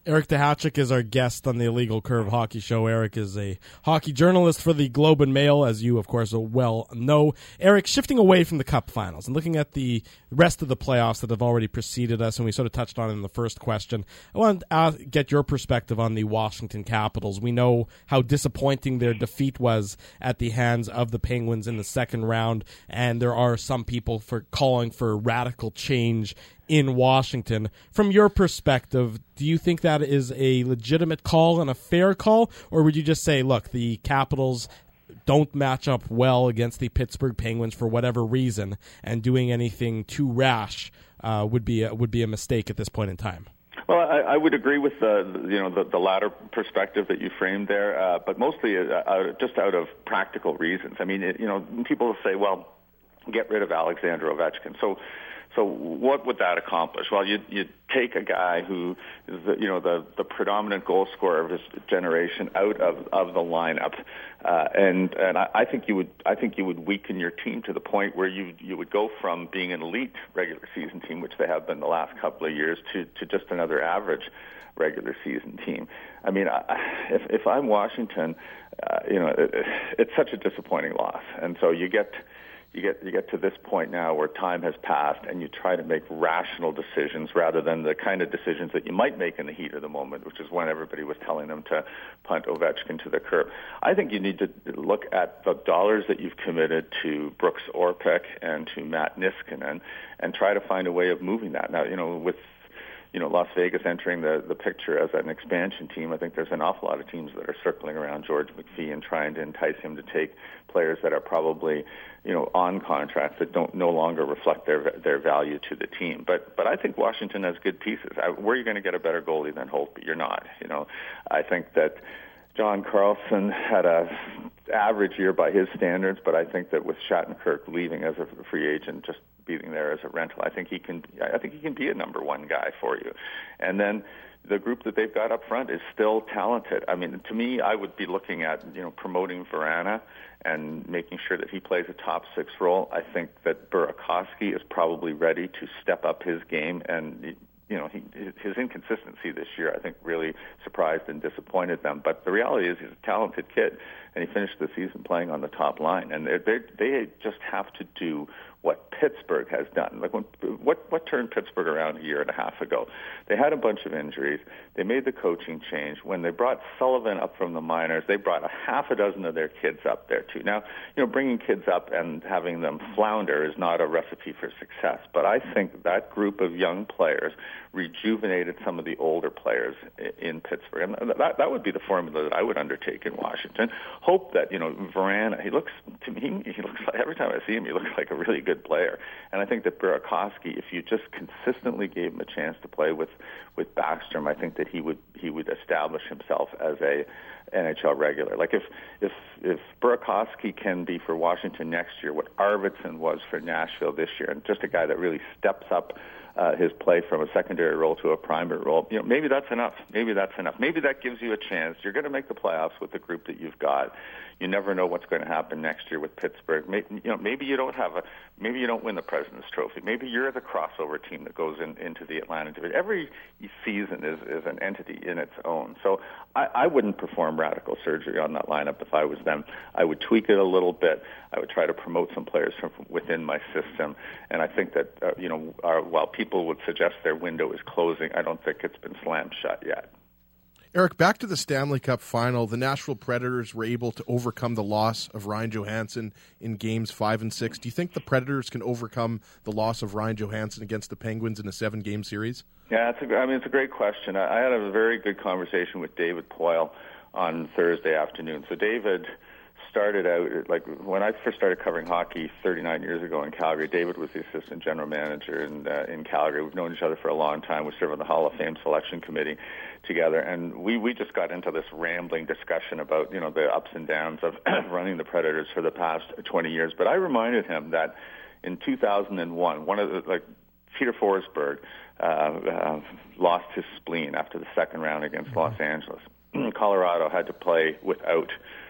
Eric Duhatschek is our guest on the Illegal Curve Hockey Show. Eric is a hockey journalist for the Globe and Mail, as you, of course, well know. Eric, shifting away from the Cup Finals and looking at the rest of the playoffs that have already preceded us, and we sort of touched on it in the first question, I want to ask, get your perspective on the Washington Capitals. We know how disappointing their defeat was at the hands of the Penguins in the second round, and there are some people for calling for radical change in Washington. From your perspective, do you think that is a legitimate call and a fair call, or would you just say, look, the Capitals don't match up well against the Pittsburgh Penguins for whatever reason, and doing anything too rash uh, would be a, would be a mistake at this point in time? Well, I, I would agree with the you know the, the latter perspective that you framed there, uh, but mostly uh, out, just out of practical reasons. I mean, it, you know, people will say, well, get rid of Alexander Ovechkin. So. So what would that accomplish? Well, you you take a guy who is the, you know the the predominant goal scorer of his generation out of, of the lineup, uh, and and I, I think you would I think you would weaken your team to the point where you you would go from being an elite regular season team, which they have been the last couple of years, to to just another average regular season team. I mean, I, if if I'm Washington, uh, you know, it, it's such a disappointing loss, and so you get. You get you get to this point now where time has passed, and you try to make rational decisions rather than the kind of decisions that you might make in the heat of the moment, which is when everybody was telling them to punt Ovechkin to the curb. I think you need to look at the dollars that you've committed to Brooks Orpik and to Matt Niskanen, and try to find a way of moving that. Now, you know, with you know, Las Vegas entering the, the picture as an expansion team, I think there's an awful lot of teams that are circling around George McPhee and trying to entice him to take players that are probably, you know, on contracts that don't no longer reflect their their value to the team. But but I think Washington has good pieces. I, where are you going to get a better goalie than Holtby? You're not. You know, I think that John Carlson had a average year by his standards, but I think that with Shattenkirk leaving as a free agent, just being there as a rental, I think he can. I think he can be a number one guy for you. And then the group that they've got up front is still talented. I mean, to me, I would be looking at you know promoting Vrana and making sure that he plays a top six role. I think that Burakovsky is probably ready to step up his game, and you know, he, his inconsistency this year, I think, really surprised and disappointed them. But the reality is he's a talented kid, and he finished the season playing on the top line. And they they just have to do what Pittsburgh has done. Like when, what what turned Pittsburgh around a year and a half ago? They had a bunch of injuries. They made the coaching change. When they brought Sullivan up from the minors, they brought a half a dozen of their kids up there too. Now, you know, bringing kids up and having them flounder is not a recipe for success. But I think that group of young players rejuvenated some of the older players in Pittsburgh, and that that would be the formula that I would undertake in Washington. Hope that you know Vrana, he looks to me, he looks like, every time I see him, he looks like a really good player. And I think that Burakovsky, if you just consistently gave him a chance to play with with Backstrom, I think that he would he would establish himself as a N H L regular. Like if if if Burakovsky can be for Washington next year what Arvidsson was for Nashville this year, and just a guy that really steps up Uh, his play from a secondary role to a primary role, you know, maybe that's enough. Maybe that's enough. Maybe that gives you a chance. You're going to make the playoffs with the group that you've got. You never know what's going to happen next year with Pittsburgh. Maybe, you know, maybe you don't have a, maybe you don't win the President's Trophy. Maybe you're the crossover team that goes in, into the Atlantic Division. Every season is, is an entity in its own. So I, I wouldn't perform radical surgery on that lineup if I was them. I would tweak it a little bit. I would try to promote some players from within my system. And I think that, uh, you know, our, while people would suggest their window is closing, I don't think it's been slammed shut yet. Eric, back to the Stanley Cup final, the Nashville Predators were able to overcome the loss of Ryan Johansson in games five and six. Do you think the Predators can overcome the loss of Ryan Johansson against the Penguins in a seven-game series? Yeah, it's a, I mean, it's a great question. I, I had a very good conversation with David Poyle on Thursday afternoon. So David started out, like when I first started covering hockey thirty-nine years ago in Calgary, David was the assistant general manager in, uh, in Calgary. We've known each other for a long time. We serve on the Hall of Fame selection committee together, and we, we just got into this rambling discussion about, you know, the ups and downs of running the Predators for the past twenty years. But I reminded him that in two thousand one, one of the, like, Peter Forsberg uh, uh, lost his spleen after the second round against Los Angeles. Colorado had to play without,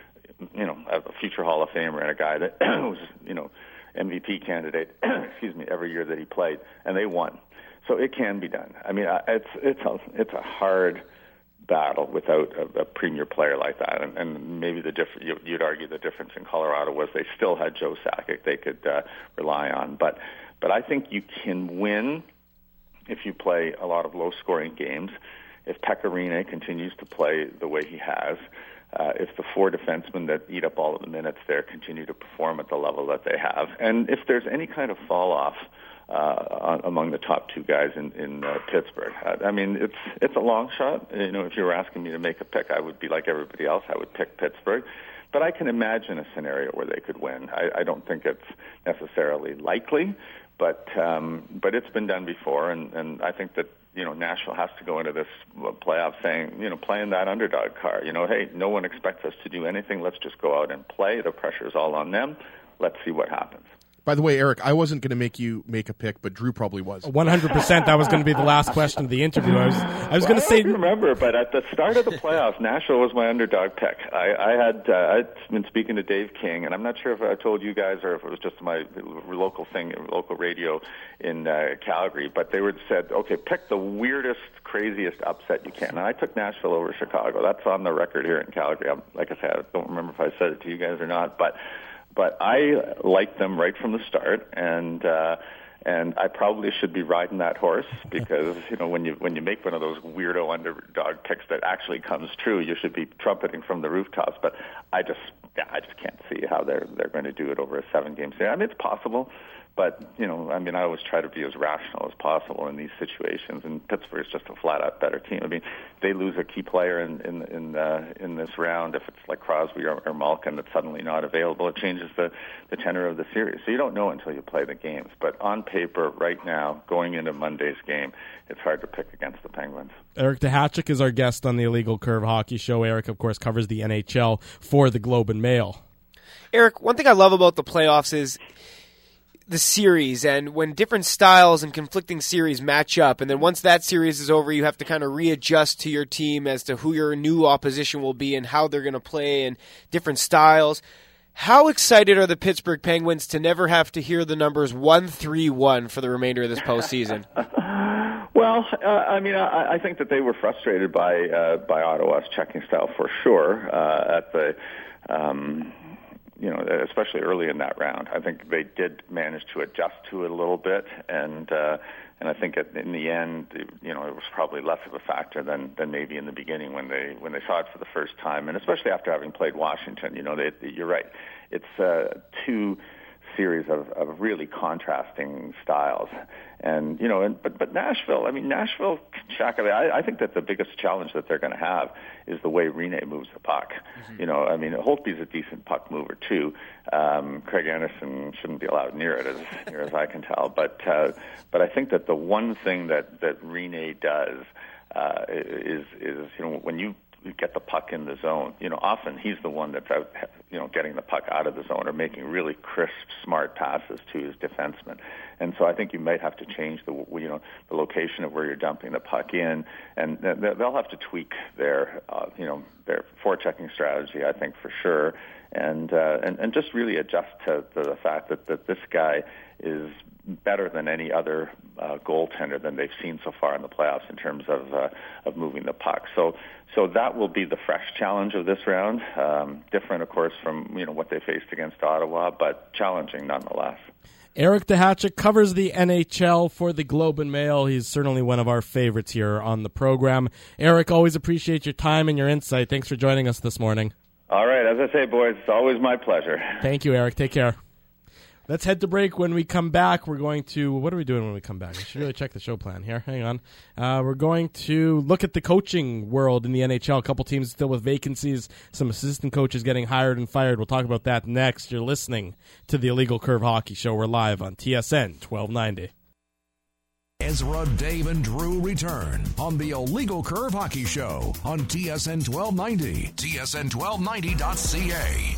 you know, a future Hall of Famer and a guy that was, you know, M V P candidate, excuse me, every year that he played, and they won. So it can be done. I mean, it's it's a it's a hard battle without a, a premier player like that. And, and maybe the diff- you'd argue the difference in Colorado was they still had Joe Sakic they could uh, rely on. But but I think you can win if you play a lot of low-scoring games. If Pekka Rinne continues to play the way he has, uh, if the four defensemen that eat up all of the minutes there continue to perform at the level that they have, and if there's any kind of fall-off Uh, among the top two guys in, in uh, Pittsburgh. I mean, it's it's a long shot. You know, if you were asking me to make a pick, I would be like everybody else. I would pick Pittsburgh. But I can imagine a scenario where they could win. I, I don't think it's necessarily likely, but um, but it's been done before, and, and I think that, you know, Nashville has to go into this playoff saying, you know, playing that underdog card. You know, hey, no one expects us to do anything. Let's just go out and play. The pressure's all on them. Let's see what happens. By the way, Eric, I wasn't going to make you make a pick, but Drew probably was. one hundred percent. That was going to be the last question of the interview. I was, I was well, going to say. I don't remember, but at the start of the playoffs, Nashville was my underdog pick. I, I had uh, I'd been speaking to Dave King, and I'm not sure if I told you guys or if it was just my local thing, local radio in uh, Calgary. But they were said, okay, pick the weirdest, craziest upset you can. And I took Nashville over Chicago. That's on the record here in Calgary. I'm, like I said, I don't remember if I said it to you guys or not, but. But I liked them right from the start, and uh, and I probably should be riding that horse because, you know, when you when you make one of those weirdo underdog picks that actually comes true, you should be trumpeting from the rooftops. But I just yeah, I just can't see how they're they're going to do it over a seven game series. I mean, it's possible. But, you know, I mean, I always try to be as rational as possible in these situations, and Pittsburgh is just a flat-out better team. I mean, they lose a key player in in in, uh, in this round. If it's like Crosby or, or Malkin that's suddenly not available, it changes the, the tenor of the series. So you don't know until you play the games. But on paper, right now, going into Monday's game, it's hard to pick against the Penguins. Eric Duhatschek is our guest on the Illegal Curve Hockey Show. Eric, of course, covers the N H L for the Globe and Mail. Eric, one thing I love about the playoffs is the series, and when different styles and conflicting series match up, and then once that series is over, you have to kind of readjust to your team as to who your new opposition will be and how they're going to play and different styles. How excited are the Pittsburgh Penguins to never have to hear the numbers one three one for the remainder of this postseason? Well, uh, I mean, I, I think that they were frustrated by uh, by Ottawa's checking style for sure uh, at the. Um, You know, especially early in that round, I think they did manage to adjust to it a little bit, and uh, and I think at, in the end, you know, it was probably less of a factor than, than maybe in the beginning when they when they saw it for the first time, and especially after having played Washington. You know, they, you're right; it's uh, two series of, of really contrasting styles. And, you know, and, but, but Nashville, I mean, Nashville, Shaq, I, I think that the biggest challenge that they're going to have is the way Rinne moves the puck. Mm-hmm. You know, I mean, Holtby's a decent puck mover, too. Um, Craig Anderson shouldn't be allowed near it, as near as I can tell. But, uh, but I think that the one thing that, that Rinne does uh, is, is, you know, when you get the puck in the zone, you know, often he's the one that's out, you know, getting the puck out of the zone or making really crisp, smart passes to his defenseman. And so I think you might have to change the, you know, the location of where you're dumping the puck in, and they'll have to tweak their, uh, you know, their forechecking strategy, I think, for sure, and uh, and and just really adjust to, to the fact that, that this guy is better than any other uh, goaltender than they've seen so far in the playoffs in terms of uh, of moving the puck. So so that will be the fresh challenge of this round. Um, different, of course, from you know what they faced against Ottawa, but challenging nonetheless. Eric Duhatschek covers the N H L for the Globe and Mail. He's certainly one of our favorites here on the program. Eric, always appreciate your time and your insight. Thanks for joining us this morning. All right. As I say, boys, it's always my pleasure. Thank you, Eric. Take care. Let's head to break. When we come back, we're going to... What are we doing when we come back? I should really check the show plan here. Hang on. Uh, we're going to look at the coaching world in the N H L. A couple teams still with vacancies. Some assistant coaches getting hired and fired. We'll talk about that next. You're listening to the Illegal Curve Hockey Show. We're live on T S N twelve ninety. Ezra, Dave, and Drew return on the Illegal Curve Hockey Show on T S N twelve ninety, T S N twelve ninety dot C A.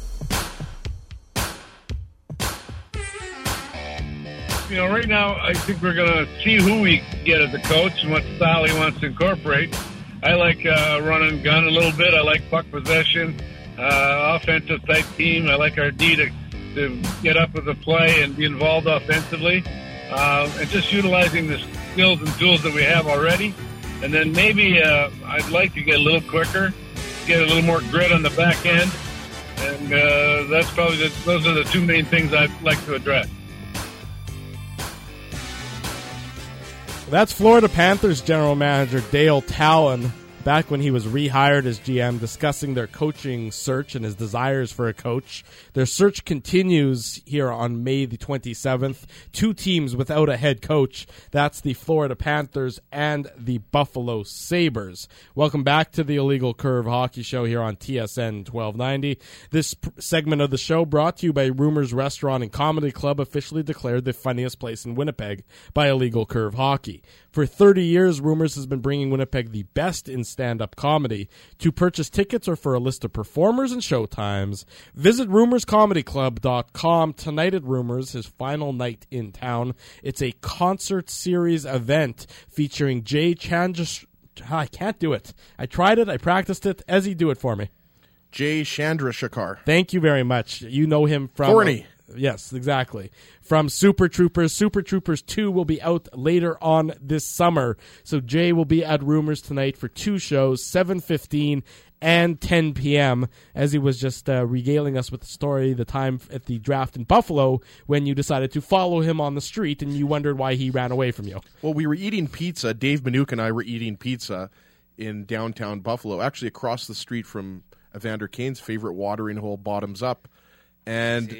You know, right now, I think we're going to see who we get as a coach and what style he wants to incorporate. I like uh, run and gun a little bit. I like puck possession, uh, offensive type team. I like our D to, to get up with the play and be involved offensively. Uh, and just utilizing the skills and tools that we have already. And then maybe uh, I'd like to get a little quicker, get a little more grit on the back end. And uh, that's probably the, those are the two main things I'd like to address. That's Florida Panthers general manager Dale Talon, back when he was rehired as G M, discussing their coaching search and his desires for a coach. Their search continues here on May the twenty-seventh. Two teams without a head coach. That's the Florida Panthers and the Buffalo Sabres. Welcome back to the Illegal Curve Hockey Show here on T S N twelve ninety. This p- segment of the show brought to you by Rumors Restaurant and Comedy Club, officially declared the funniest place in Winnipeg by Illegal Curve Hockey. For thirty years, Rumors has been bringing Winnipeg the best in stand-up comedy. To purchase tickets or for a list of performers and showtimes, visit rumors comedy club dot com. Tonight at Rumors, his final night in town. It's a concert series event featuring Jay Chandrasekhar. I can't do it. I tried it. I practiced it. Ezzy, do it for me. Jay Chandrasekhar. Thank you very much. You know him from... Corny. Yes, exactly. From Super Troopers. Super Troopers two will be out later on this summer. So Jay will be at Rumors tonight for two shows, seven fifteen and ten p.m. As he was just uh, regaling us with the story, the time at the draft in Buffalo when you decided to follow him on the street and you wondered why he ran away from you. Well, we were eating pizza. Dave Minuk and I were eating pizza in downtown Buffalo, actually across the street from Evander Kane's favorite watering hole, Bottoms Up. And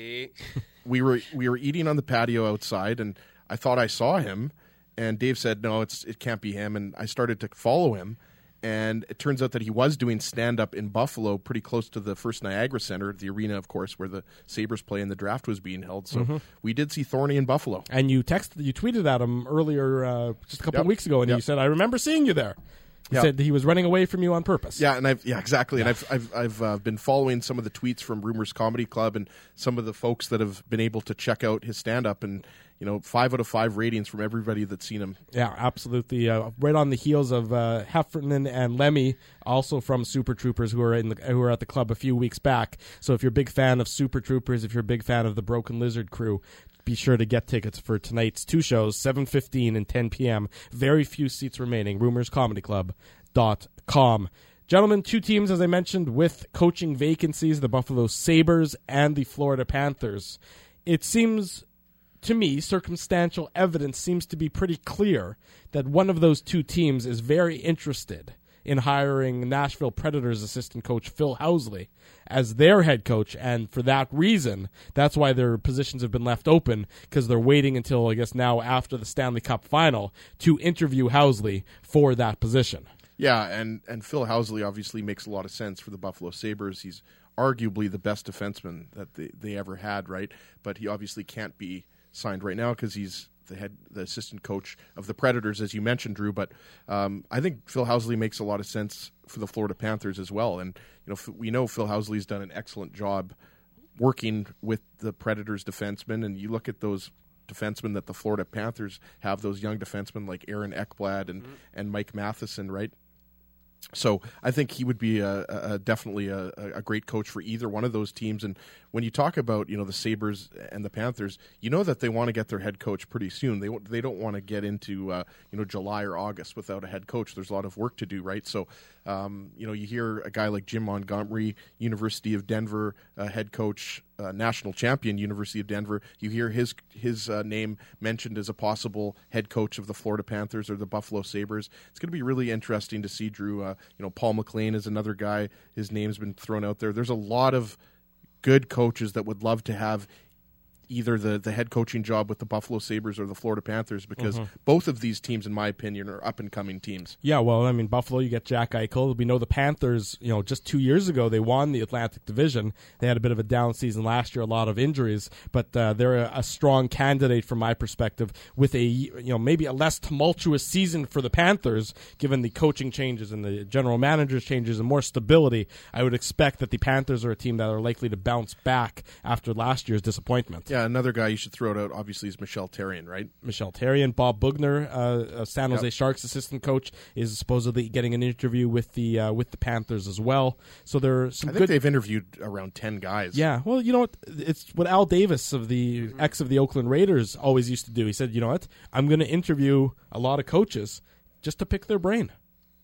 we were we were eating on the patio outside, and I thought I saw him. And Dave said, "No, it's it can't be him." And I started to follow him, and it turns out that he was doing stand up in Buffalo, pretty close to the First Niagara Center, the arena, of course, where the Sabres play and the draft was being held. So mm-hmm. we did see Thorny in Buffalo. And you texted, you tweeted at him earlier, uh, just a couple yep. of weeks ago, and yep. you said, "I remember seeing you there." He yeah. said he was running away from you on purpose. Yeah, and I've yeah exactly, yeah. and I've I've I've uh, been following some of the tweets from Rumors Comedy Club and some of the folks that have been able to check out his stand up, and you know, five out of five ratings from everybody that's seen him. Yeah, absolutely. Uh, right on the heels of uh, Heffernan and Lemmy, also from Super Troopers, who are in the, who were at the club a few weeks back. So if you're a big fan of Super Troopers, if you're a big fan of the Broken Lizard crew, be sure to get tickets for tonight's two shows, seven fifteen and ten p.m. Very few seats remaining. rumors comedy club dot com. Gentlemen, two teams, as I mentioned, with coaching vacancies, the Buffalo Sabres and the Florida Panthers. It seems, to me, circumstantial evidence seems to be pretty clear that one of those two teams is very interested in hiring Nashville Predators assistant coach Phil Housley as their head coach, and for that reason, that's why their positions have been left open, because they're waiting until, I guess, now after the Stanley Cup final to interview Housley for that position. Yeah, and, and Phil Housley obviously makes a lot of sense for the Buffalo Sabres. He's arguably the best defenseman that they, they ever had, right? But he obviously can't be signed right now because he's the head, the assistant coach of the Predators, as you mentioned, Drew. But um, I think Phil Housley makes a lot of sense for the Florida Panthers as well. And you know, we know Phil Housley's done an excellent job working with the Predators defensemen. And you look at those defensemen that the Florida Panthers have, those young defensemen like Aaron Ekblad and, mm-hmm. and Mike Matheson, right? So I think he would be a, a, definitely a, a great coach for either one of those teams. And when you talk about, you know, the Sabres and the Panthers, you know that they want to get their head coach pretty soon. They they don't want to get into uh, you know, July or August without a head coach. There's a lot of work to do, right? So um, you know, you hear a guy like Jim Montgomery, University of Denver uh, head coach, uh, national champion, University of Denver. You hear his his uh, name mentioned as a possible head coach of the Florida Panthers or the Buffalo Sabres. It's going to be really interesting to see, Drew. Uh, you know, Paul McLean is another guy. His name's been thrown out there. There's a lot of good coaches that would love to have either the, the head coaching job with the Buffalo Sabres or the Florida Panthers, because mm-hmm. both of these teams, in my opinion, are up-and-coming teams. Yeah, well, I mean, Buffalo, you get Jack Eichel. We know the Panthers, you know, just two years ago, they won the Atlantic Division. They had a bit of a down season last year, a lot of injuries, but uh, they're a, a strong candidate from my perspective with a, you know, maybe a less tumultuous season for the Panthers, given the coaching changes and the general manager's changes and more stability. I would expect that the Panthers are a team that are likely to bounce back after last year's disappointment. Yeah. Another guy you should throw it out, obviously, is Michel Therrien, right? Michel Therrien. Bob Bugner, uh, San Jose yep. Sharks assistant coach, is supposedly getting an interview with the uh, with the Panthers as well. So there are some I think good... they've interviewed around ten guys. Yeah, well, you know what? It's what Al Davis, of the mm-hmm. ex of the Oakland Raiders, always used to do. He said, you know what? I'm going to interview a lot of coaches just to pick their brain.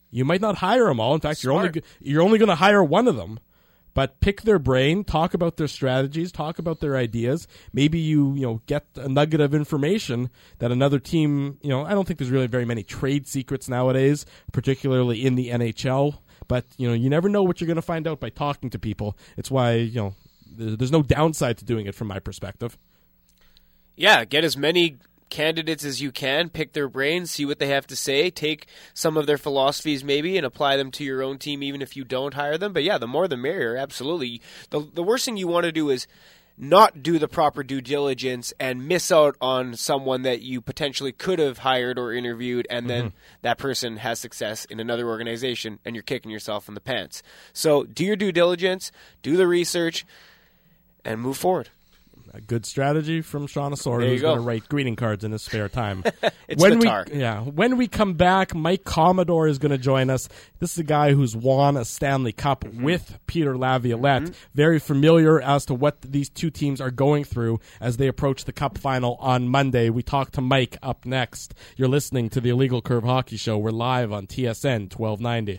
You might not hire them all. In fact, Smart. you're only you're only going to hire one of them. But pick their brain, talk about their strategies, talk about their ideas. Maybe you, you know, get a nugget of information that another team, you know, I don't think there's really very many trade secrets nowadays, particularly in the N H L. But, you know, you never know what you're going to find out by talking to people. It's why, you know, there's no downside to doing it from my perspective. Yeah, get as many candidates as you can, pick their brains, see what they have to say, take some of their philosophies maybe and apply them to your own team even if you don't hire them. But yeah, the more the merrier, absolutely. The the worst thing you want to do is not do the proper due diligence and miss out on someone that you potentially could have hired or interviewed, and then mm-hmm. that person has success in another organization and you're kicking yourself in the pants. So do your due diligence, do the research, and move forward. A good strategy from Sean Asor, There you who's go. going to write greeting cards in his spare time. It's when we, Vitar. yeah, when we come back, Mike Commodore is going to join us. This is a guy who's won a Stanley Cup mm-hmm. with Peter Laviolette. Mm-hmm. Very familiar as to what these two teams are going through as they approach the Cup final on Monday. We talk to Mike up next. You're listening to the Illegal Curve Hockey Show. We're live on T S N twelve ninety.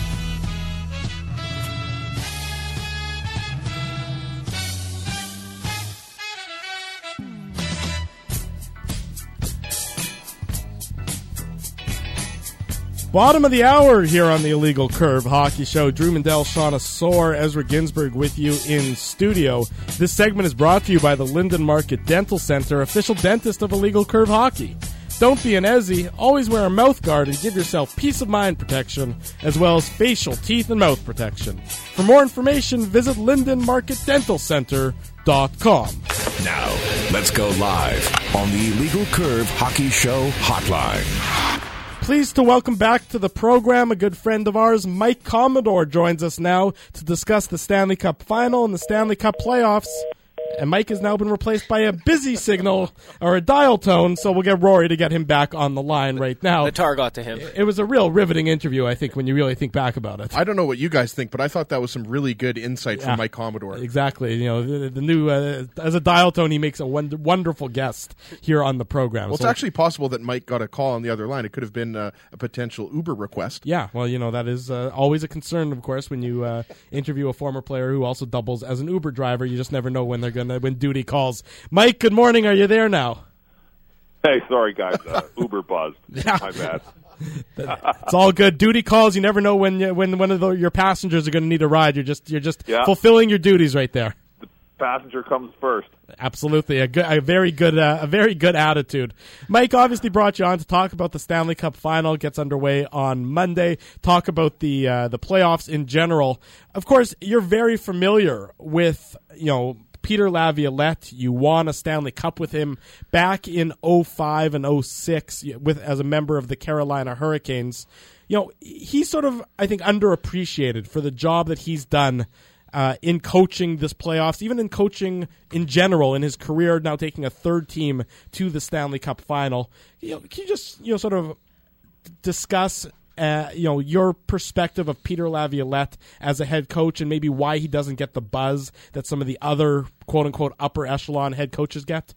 Bottom of the hour here on the Illegal Curve Hockey Show. Drew Mandel, Sean Asor, Ezra Ginsburg with you in studio. This segment is brought to you by the Linden Market Dental Center, official dentist of Illegal Curve Hockey. Don't be an Ezzy. Always wear a mouth guard and give yourself peace of mind protection, as well as facial, teeth, and mouth protection. For more information, visit linden market dental center dot com. Now, let's go live on the Illegal Curve Hockey Show hotline. Pleased to welcome back to the program a good friend of ours, Mike Commodore, joins us now to discuss the Stanley Cup Final and the Stanley Cup playoffs. And Mike has now been replaced by a busy signal or a dial tone, so we'll get Rory to get him back on the line right now. The tar got to him. It was a real riveting interview, I think, when you really think back about it. I don't know what you guys think, but I thought that was some really good insight Yeah, from Mike Commodore. Exactly. You know, the, the new uh, as a dial tone, he makes a wonder, wonderful guest here on the program. Well, so, it's actually possible that Mike got a call on the other line. It could have been uh, a potential Uber request. Yeah, well, you know, that is uh, always a concern, of course, when you uh, interview a former player who also doubles as an Uber driver. You just never know when they're gonna when duty calls. Mike, good morning. Are you there now? Hey, sorry guys, uh, Uber buzzed. Yeah. My bad. It's all good. Duty calls. You never know when you, when one of the, your passengers are going to need a ride. You're just you're just Yeah. fulfilling your duties right there. The passenger comes first. Absolutely, a, good, a very good, uh, a very good attitude. Mike obviously brought you on to talk about the Stanley Cup Final. Gets underway on Monday. Talk about the uh, the playoffs in general. Of course, you're very familiar with you know Peter Laviolette. You won a Stanley Cup with him back in oh five and oh six with as a member of the Carolina Hurricanes. You know he's sort of I think underappreciated for the job that he's done. Uh, in coaching this playoffs, even in coaching in general in his career, now taking a third team to the Stanley Cup Final. You know, can you just you know sort of discuss uh, you know your perspective of Peter Laviolette as a head coach and maybe why he doesn't get the buzz that some of the other quote unquote upper echelon head coaches get?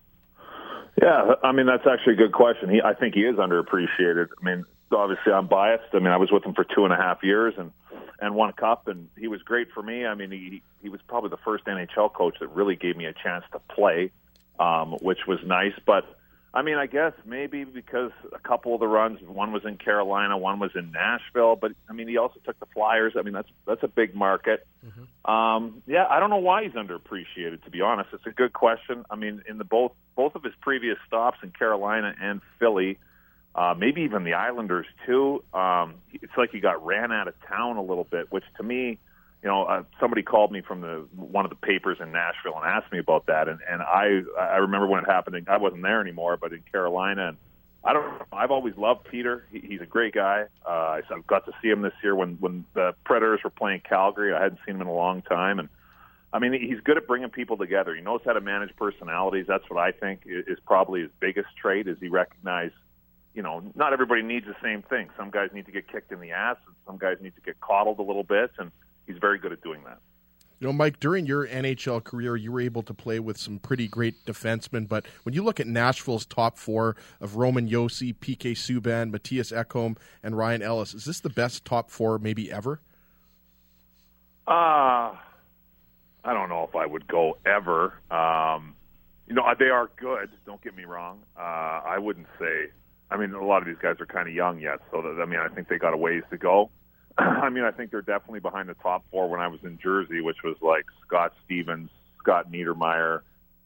Yeah, I mean that's actually a good question. He, I think he is underappreciated. I mean, obviously I'm biased. I mean, I was with him for two and a half years and. and won a cup, and he was great for me. I mean, he he was probably the first N H L coach that really gave me a chance to play, um, which was nice. But, I mean, I guess maybe because a couple of the runs, one was in Carolina, one was in Nashville, but, I mean, he also took the Flyers. I mean, that's that's a big market. Mm-hmm. Um, yeah, I don't know why he's underappreciated, to be honest. It's a good question. I mean, in the both both of his previous stops in Carolina and Philly, Uh, maybe even the Islanders, too. Um, it's like he got ran out of town a little bit, which to me, you know, uh, somebody called me from the one of the papers in Nashville and asked me about that. And, and I I remember when it happened. I wasn't there anymore, but in Carolina. And I don't know. I've always loved Peter. He, he's a great guy. Uh, I got to see him this year when, when the Predators were playing Calgary. I hadn't seen him in a long time. And, I mean, he's good at bringing people together. He knows how to manage personalities. That's what I think is probably his biggest trait is he recognizes, you know, not everybody needs the same thing. Some guys need to get kicked in the ass, and some guys need to get coddled a little bit, and he's very good at doing that. You know, Mike, during your N H L career, you were able to play with some pretty great defensemen, but when you look at Nashville's top four of Roman Josi, P K Subban, Matthias Ekholm, and Ryan Ellis, is this the best top four maybe ever? Uh, I don't know if I would go ever. Um, you know, they are good, don't get me wrong. Uh, I wouldn't say, I mean, a lot of these guys are kind of young yet, so that, I mean, I think they got a ways to go. I mean, I think they're definitely behind the top four when I was in Jersey, which was like Scott Stevens, Scott Niedermeyer,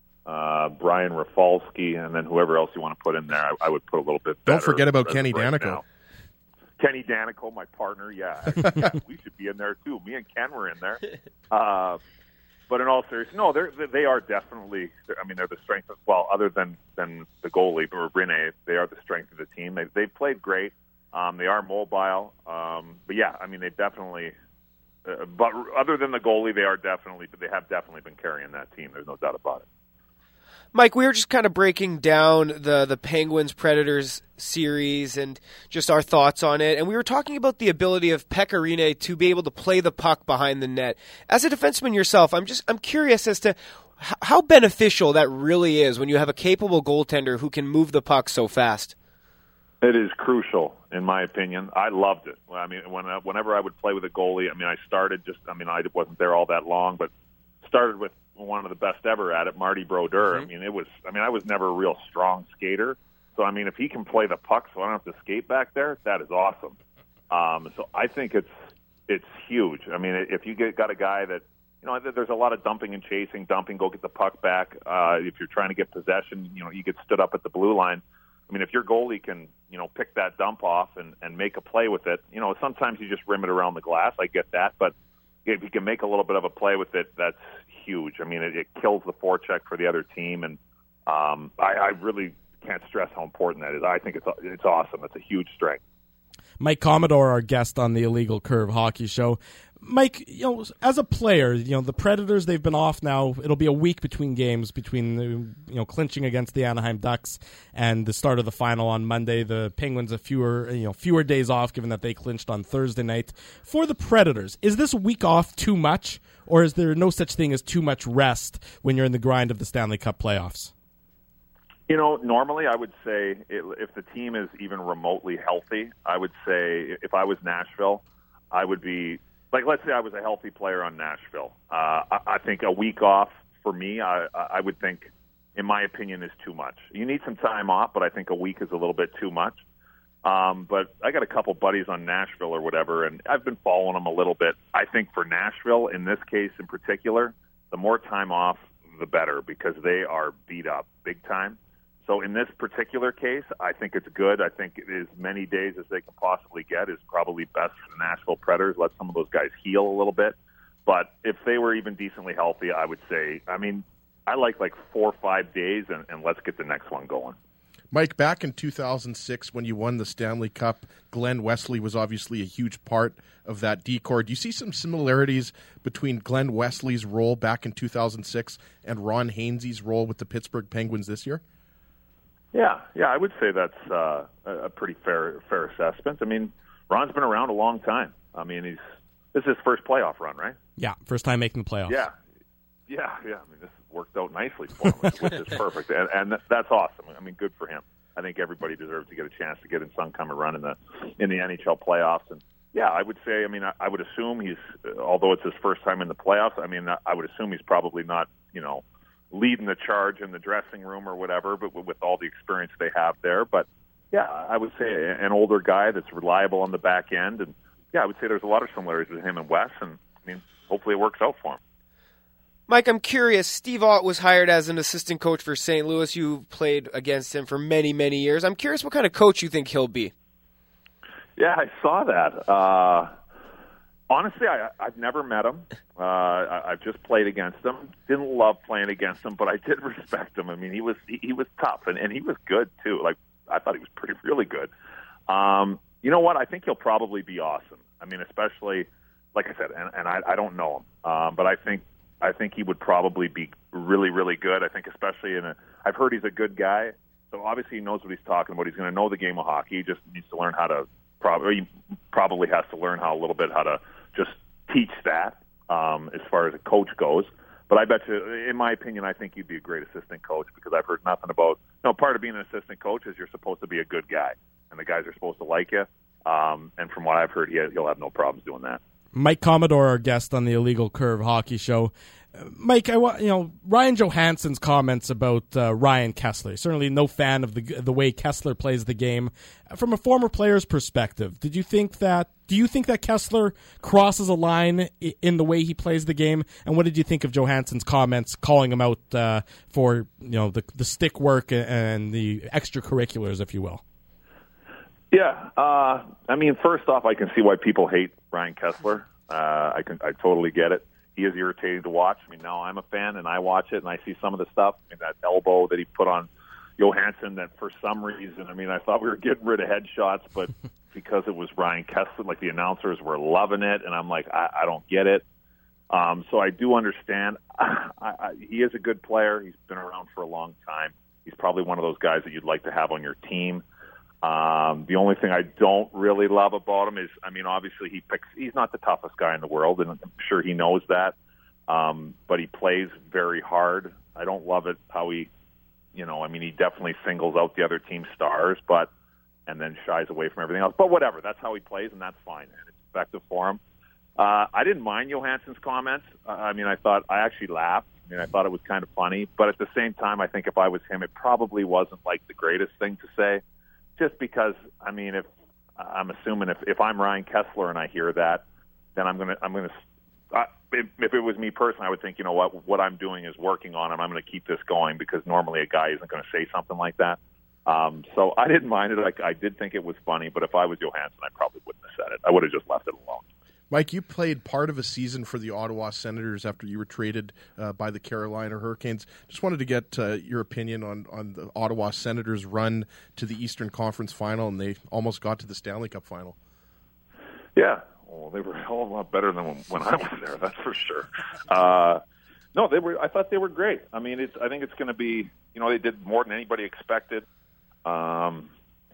uh, Brian Rafalski, and then whoever else you want to put in there. I, I would put a little bit better. Don't forget about Kenny right Danico. Now. Kenny Danico, my partner, yeah. yeah. We should be in there, too. Me and Ken were in there. Uh, but in all seriousness, no, they're, they are definitely, I mean, they're the strength of, well, other than, than the goalie, or Rene, they are the strength of the team. They, they've played great. Um, they are mobile, um, but yeah, I mean, they definitely. Uh, but other than the goalie, they are definitely. They have definitely been carrying that team. There's no doubt about it. Mike, we were just kind of breaking down the the Penguins Predators series and just our thoughts on it, and we were talking about the ability of Pekka Rinne to be able to play the puck behind the net. As a defenseman yourself, I'm just I'm curious as to h- how beneficial that really is when you have a capable goaltender who can move the puck so fast. It is crucial, in my opinion. I loved it. I mean, when, whenever I would play with a goalie, I mean, I started just, I mean, I wasn't there all that long, but started with one of the best ever at it, Marty Brodeur. Mm-hmm. I mean, it was, I mean, I was never a real strong skater. So, I mean, if he can play the puck so I don't have to skate back there, that is awesome. Um, so I think it's, it's huge. I mean, if you get, got a guy that, you know, there's a lot of dumping and chasing, dumping, go get the puck back. Uh, if you're trying to get possession, you know, you get stood up at the blue line. I mean, if your goalie can, you know, pick that dump off and, and make a play with it, you know, sometimes you just rim it around the glass. I get that. But if you can make a little bit of a play with it, that's huge. I mean, it, it kills the forecheck for the other team. And um, I, I really can't stress how important that is. I think it's it's awesome. It's a huge strength. Mike Commodore, our guest on the Illegal Curve Hockey Show. Mike, you know, as a player, you know, the Predators, they've been off now. It'll be a week between games, between the, you know, clinching against the Anaheim Ducks and the start of the final on Monday. The Penguins have fewer, you know, fewer days off, given that they clinched on Thursday night. For the Predators, is this week off too much, or is there no such thing as too much rest when you're in the grind of the Stanley Cup playoffs? You know, normally I would say it, if the team is even remotely healthy, I would say if I was Nashville, I would be, like, let's say I was a healthy player on Nashville. Uh, I, I think a week off for me, I, I would think, in my opinion, is too much. You need some time off, but I think a week is a little bit too much. Um, but I got a couple buddies on Nashville or whatever, and I've been following them a little bit. I think for Nashville, in this case in particular, the more time off, the better, because they are beat up big time. So in this particular case, I think it's good. I think as many days as they can possibly get is probably best for the Nashville Predators. Let some of those guys heal a little bit. But if they were even decently healthy, I would say, I mean, I like like four or five days, and, and let's get the next one going. Mike, back in two thousand six when you won the Stanley Cup, Glenn Wesley was obviously a huge part of that decor. Do you see some similarities between Glenn Wesley's role back in two thousand six and Ron Hainsey's role with the Pittsburgh Penguins this year? Yeah, yeah, I would say that's uh, a pretty fair fair assessment. I mean, Ron's been around a long time. I mean, he's this is his first playoff run, right? Yeah, first time making the playoffs. Yeah, yeah, yeah. I mean, this worked out nicely for him, which, which is perfect, and, and that's awesome. I mean, good for him. I think everybody deserves to get a chance to get in some kind of run in the in the N H L playoffs. And yeah, I would say, I mean, I, I would assume he's, although it's his first time in the playoffs, I mean, I would assume he's probably not, you know, leading the charge in the dressing room or whatever, but with all the experience they have there. But yeah, I would say an older guy that's reliable on the back end. And yeah, I would say there's a lot of similarities with him and Wes. And I mean, hopefully it works out for him. Mike, I'm curious. Steve Ott was hired as an assistant coach for Saint Louis. You played against him for many, many years. I'm curious what kind of coach you think he'll be. Yeah, I saw that. Uh, honestly, I, I've never met him. Uh, I, I've just played against him. Didn't love playing against him, but I did respect him. I mean, he was he, he was tough, and, and he was good, too. Like, I thought he was pretty, really good. Um, you know what? I think he'll probably be awesome. I mean, especially, like I said, and, and I, I don't know him, um, but I think I think he would probably be really, really good. I think especially in a – I've heard he's a good guy, so obviously he knows what he's talking about. He's going to know the game of hockey. He just needs to learn how to – probably he probably has to learn how a little bit how to just teach that. um, as far as a coach goes. But I bet you, in my opinion, I think he'd be a great assistant coach because I've heard nothing about. No, part of being an assistant coach is you're supposed to be a good guy, and the guys are supposed to like you. Um, and from what I've heard, he, he'll have no problems doing that. Mike Commodore, our guest on the Illegal Curve Hockey Show. Uh, Mike, I want you know Ryan Johansson's comments about uh, Ryan Kesler. Certainly, no fan of the the way Kesler plays the game. From a former player's perspective, did you think that? Do you think that Kesler crosses a line in the way he plays the game? And what did you think of Johansson's comments, calling him out uh, for you know the the stick work and the extracurriculars, if you will? Yeah, uh, I mean, first off, I can see why people hate Ryan Kesler. Uh, I can, I totally get it. He is irritating to watch. I mean, now I'm a fan and I watch it and I see some of the stuff. I mean, that elbow that he put on Johansson, that for some reason, I mean, I thought we were getting rid of headshots, but because it was Ryan Kesler, like the announcers were loving it, and I'm like, I, I don't get it. Um, so I do understand. I, I, he is a good player. He's been around for a long time. He's probably one of those guys that you'd like to have on your team. Um, the only thing I don't really love about him is, I mean, obviously he picks, he's not the toughest guy in the world, and I'm sure he knows that. Um, but he plays very hard. I don't love it how he, you know, I mean, he definitely singles out the other team's stars, but, and then shies away from everything else. But whatever, that's how he plays, and that's fine. And it's effective for him. Uh, I didn't mind Johansson's comments. Uh, I mean, I thought, I actually laughed. I mean, I thought it was kind of funny. But at the same time, I think if I was him, it probably wasn't like the greatest thing to say. Just because, I mean, if I'm assuming if, if I'm Ryan Kesler and I hear that, then I'm gonna I'm gonna uh, if, if it was me personally, I would think, you know what, what I'm doing is working on him. I'm going to keep this going because normally a guy isn't going to say something like that. Um, so I didn't mind it. I, I did think it was funny, but if I was Johansson, I probably wouldn't have said it. I would have just left it alone. Mike, you played part of a season for the Ottawa Senators after you were traded uh, by the Carolina Hurricanes. Just wanted to get uh, your opinion on, on the Ottawa Senators' run to the Eastern Conference Final, and they almost got to the Stanley Cup Final. Yeah, well, they were a hell of a lot better than when, when I was there, that's for sure. Uh, no, they were. I thought they were great. I mean, it's. I think it's going to be, you know, they did more than anybody expected. Um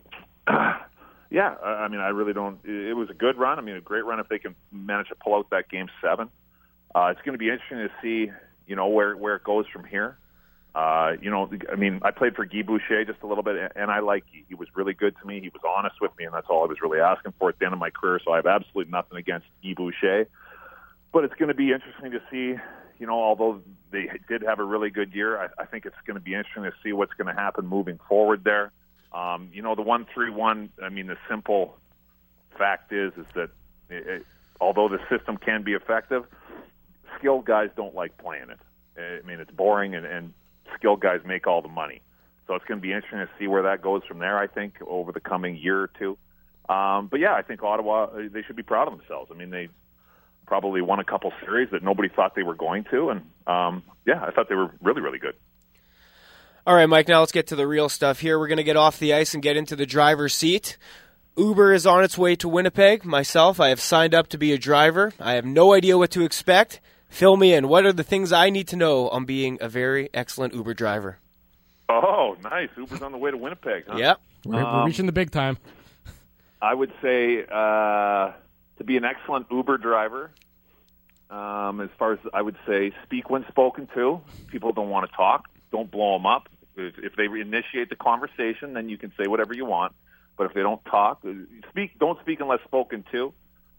Yeah, I mean, I really don't. It was a good run. I mean, a great run if they can manage to pull out that game seven. Uh, it's going to be interesting to see, you know, where where it goes from here. Uh, you know, I mean, I played for Guy Boucher just a little bit, and I like Guy. He was really good to me. He was honest with me, and that's all I was really asking for at the end of my career. So I have absolutely nothing against Guy Boucher. But it's going to be interesting to see, you know, although they did have a really good year, I, I think it's going to be interesting to see what's going to happen moving forward there. Um, you know, the one three one, I mean, the simple fact is is that it, it, although the system can be effective, skilled guys don't like playing it. I mean, it's boring, and, and skilled guys make all the money. So it's going to be interesting to see where that goes from there, I think, over the coming year or two. Um, but, yeah, I think Ottawa, they should be proud of themselves. I mean, they probably won a couple series that nobody thought they were going to. And, um, yeah, I thought they were really, really good. All right, Mike, now let's get to the real stuff here. We're going to get off the ice and get into the driver's seat. Uber is on its way to Winnipeg. Myself, I have signed up to be a driver. I have no idea what to expect. Fill me in. What are the things I need to know on being a very excellent Uber driver? Oh, nice. Uber's on the way to Winnipeg, huh? Yep. We're, um, we're reaching the big time. I would say uh, to be an excellent Uber driver, um, as far as I would say, speak when spoken to. People don't want to talk. Don't blow them up. If, if they initiate the conversation, then you can say whatever you want. But if they don't talk, speak. Don't speak unless spoken to.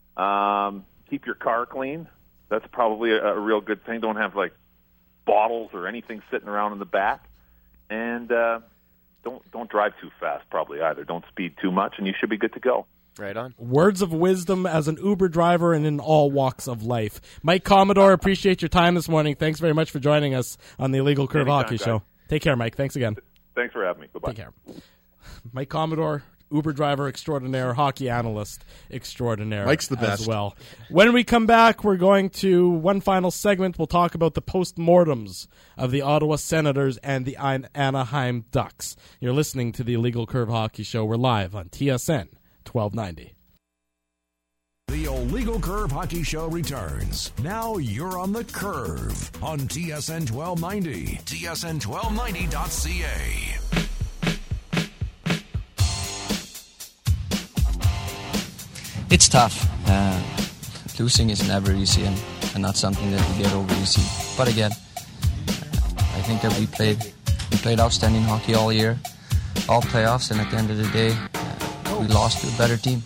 Um, keep your car clean. That's probably a, a real good thing. Don't have like bottles or anything sitting around in the back, and uh, don't don't drive too fast. Probably either. Don't speed too much, and you should be good to go. Right on. Words of wisdom as an Uber driver and in all walks of life. Mike Commodore, appreciate your time this morning. Thanks very much for joining us on the Illegal Curve Anytime, Hockey guys. Show. Take care, Mike. Thanks again. Thanks for having me. Bye-bye. Take care. Mike Commodore, Uber driver extraordinaire, hockey analyst extraordinaire. Mike's the as best. well. When we come back, we're going to one final segment. We'll talk about the post-mortems of the Ottawa Senators and the Anaheim Ducks. You're listening to the Illegal Curve Hockey Show. We're live on T S N twelve ninety. The Illegal Curve Hockey Show returns. Now you're on the curve on T S N twelve ninety, T S N twelve ninety dot C A. It's tough. Uh, losing is never easy, and and not something that you get over easy. But again, I think that we played we played outstanding hockey all year, all playoffs, and at the end of the day, uh, we lost to a better team.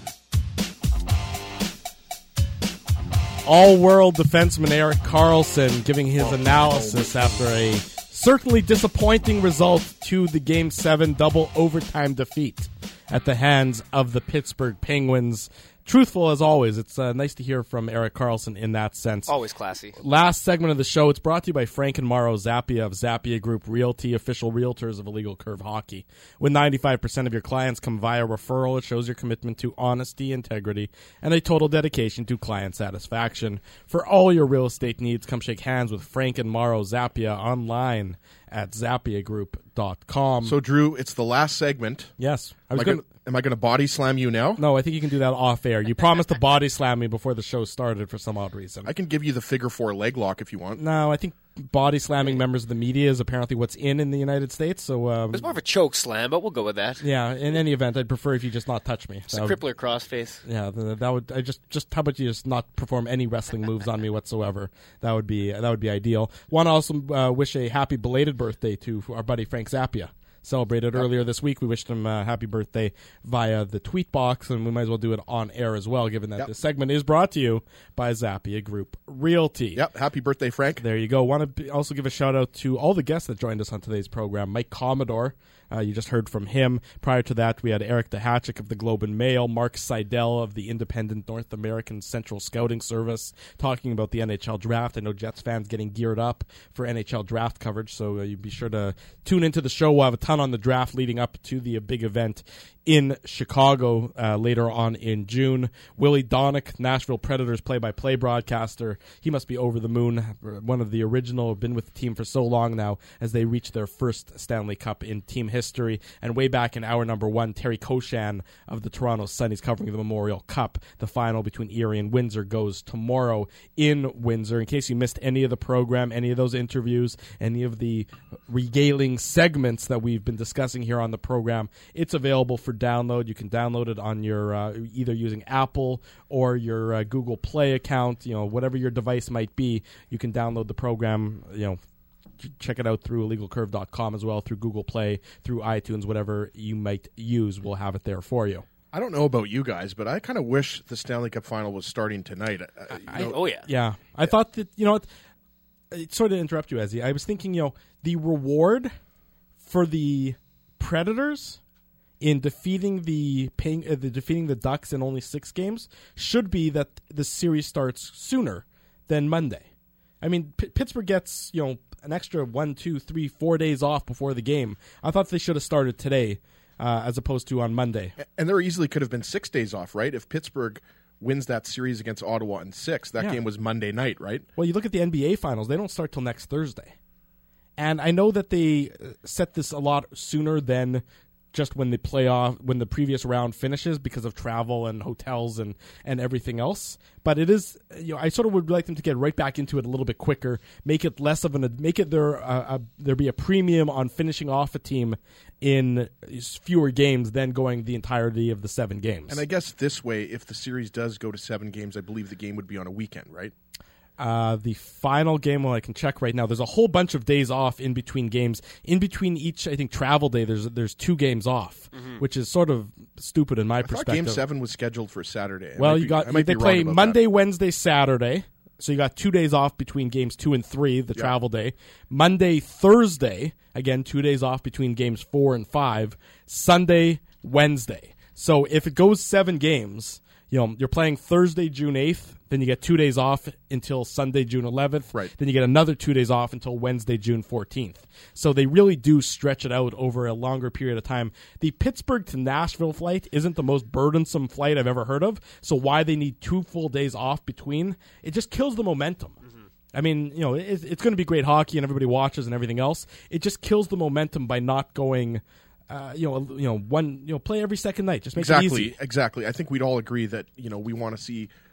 All-world defenseman Erik Karlsson giving his analysis after a certainly disappointing result to the Game seven double overtime defeat at the hands of the Pittsburgh Penguins. Truthful as always. It's uh, nice to hear from Erik Karlsson in that sense. Always classy. Last segment of the show, it's brought to you by Frank and Mauro Zappia of Zappia Group Realty, official realtors of Illegal Curve Hockey. When ninety-five percent of your clients come via referral, it shows your commitment to honesty, integrity, and a total dedication to client satisfaction. For all your real estate needs, come shake hands with Frank and Mauro Zappia online at zappia group dot com. So, Drew, it's the last segment. Yes. I Am was I going gonna, am I going to body slam you now? No, I think you can do that off air. You promised to body slam me before the show started for some odd reason. I can give you the figure four leg lock if you want. No, I think body slamming members of the media is apparently what's in in the United States. So um, It's more of a choke slam, but we'll go with that. Yeah, in any event, I'd prefer if you just not touch me. It's a crippler crossface. Yeah, that would. I just, just how about you just not perform any wrestling moves on me whatsoever? That would be that would be ideal. Want to also uh, wish a happy belated birthday to our buddy Frank Zappia. Celebrated yep. earlier this week. We wished him uh, happy birthday via the tweet box, and we might as well do it on air as well, given that yep. this segment is brought to you by Zappia Group Realty. Yep, happy birthday, Frank. There you go. Want to also give a shout-out to all the guests that joined us on today's program. Mike Commodore, uh, you just heard from him. Prior to that, we had Eric DeHatchik of the Globe and Mail, Mark Seidel of the Independent North American Central Scouting Service, talking about the N H L Draft. I know Jets fans getting geared up for N H L Draft coverage, so uh, you be sure to tune into the show. We'll have a ton on the draft leading up to the uh, big event in Chicago uh, later on in June. Willie Donick, Nashville Predators play-by-play broadcaster. He must be over the moon. One of the original, been with the team for so long now as they reach their first Stanley Cup in team history. And way back in hour number one, Terry Koshan of the Toronto Sun. He's covering the Memorial Cup. The final between Erie and Windsor goes tomorrow in Windsor. In case you missed any of the program, any of those interviews, any of the regaling segments that we've been discussing here on the program, it's available for download. You can download it on your uh, either using Apple or your uh, Google Play account. You know, whatever your device might be, you can download the program. You know, check it out through illegal curve dot com as well, through Google Play, through iTunes, whatever you might use. We'll have it there for you. I don't know about you guys, but I kind of wish the Stanley Cup Final was starting tonight. Uh, I, oh yeah, yeah. I thought that you know what. Sorry to interrupt you, Ezzy. I was thinking, you know, the reward for the Predators in defeating the paying, uh, the defeating the Ducks in only six games should be that the series starts sooner than Monday. I mean, P- Pittsburgh gets, you know, an extra one, two, three, four days off before the game. I thought they should have started today uh, as opposed to on Monday. And there easily could have been six days off, right? If Pittsburgh wins that series against Ottawa in six, that yeah. game was Monday night, right? Well, you look at the N B A Finals; they don't start till next Thursday. And I know that they set this a lot sooner than just when the playoff, when the previous round finishes because of travel and hotels and, and everything else. But it is, you know, I sort of would like them to get right back into it a little bit quicker, make it less of an, make it there, uh, a, there be a premium on finishing off a team in fewer games than going the entirety of the seven games. And I guess this way, if the series does go to seven games, I believe the game would be on a weekend, right? Uh, the final game, well, I can check right now. There's a whole bunch of days off in between games. In between each, I think, travel day, there's there's two games off, mm-hmm. which is sort of stupid in my I perspective. Thought game seven was scheduled for Saturday. I well, you be, got they play Monday, that. Wednesday, Saturday. So you got two days off between games two and three, the yeah. travel day. Monday, Thursday, again, two days off between games four and five. Sunday, Wednesday. So if it goes seven games, you know, you're playing Thursday, June eighth, then you get two days off until Sunday, June eleventh. Right. Then you get another two days off until Wednesday, June fourteenth. So they really do stretch it out over a longer period of time. The Pittsburgh to Nashville flight isn't the most burdensome flight I've ever heard of, so why they need two full days off between, it just kills the momentum. Mm-hmm. I mean, you know, it, it's going to be great hockey and everybody watches and everything else. It just kills the momentum by not going... Uh, you know, you know, one, you know, play every second night. Just make exactly, it easy. Exactly. I think we'd all agree that, you know, we want to see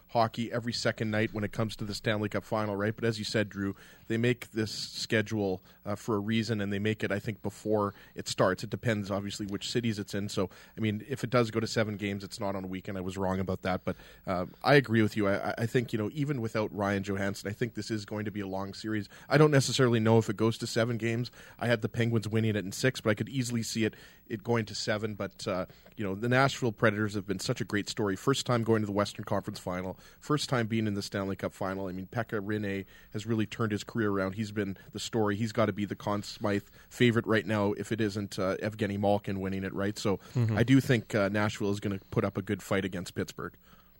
hockey every second night when it comes to the Stanley Cup final, right? But as you said, Drew, they make this schedule uh, for a reason, and they make it, I think, before it starts. It depends, obviously, which cities it's in. So, I mean, if it does go to seven games, it's not on a weekend. I was wrong about that. But uh, I agree with you. I, I think, you know, even without Ryan Johansson, I think this is going to be a long series. I don't necessarily know if it goes to seven games. I had the Penguins winning it in six, but I could easily see it it going to seven. But, uh, you know, the Nashville Predators have been such a great story. First time going to the Western Conference Final. First time being in the Stanley Cup Final. I mean, Pekka Rinne has really turned his career around. He's been the story. He's got to be the Conn Smythe favorite right now if it isn't uh, Evgeny Malkin winning it, right? So mm-hmm. I do think uh, Nashville is going to put up a good fight against Pittsburgh.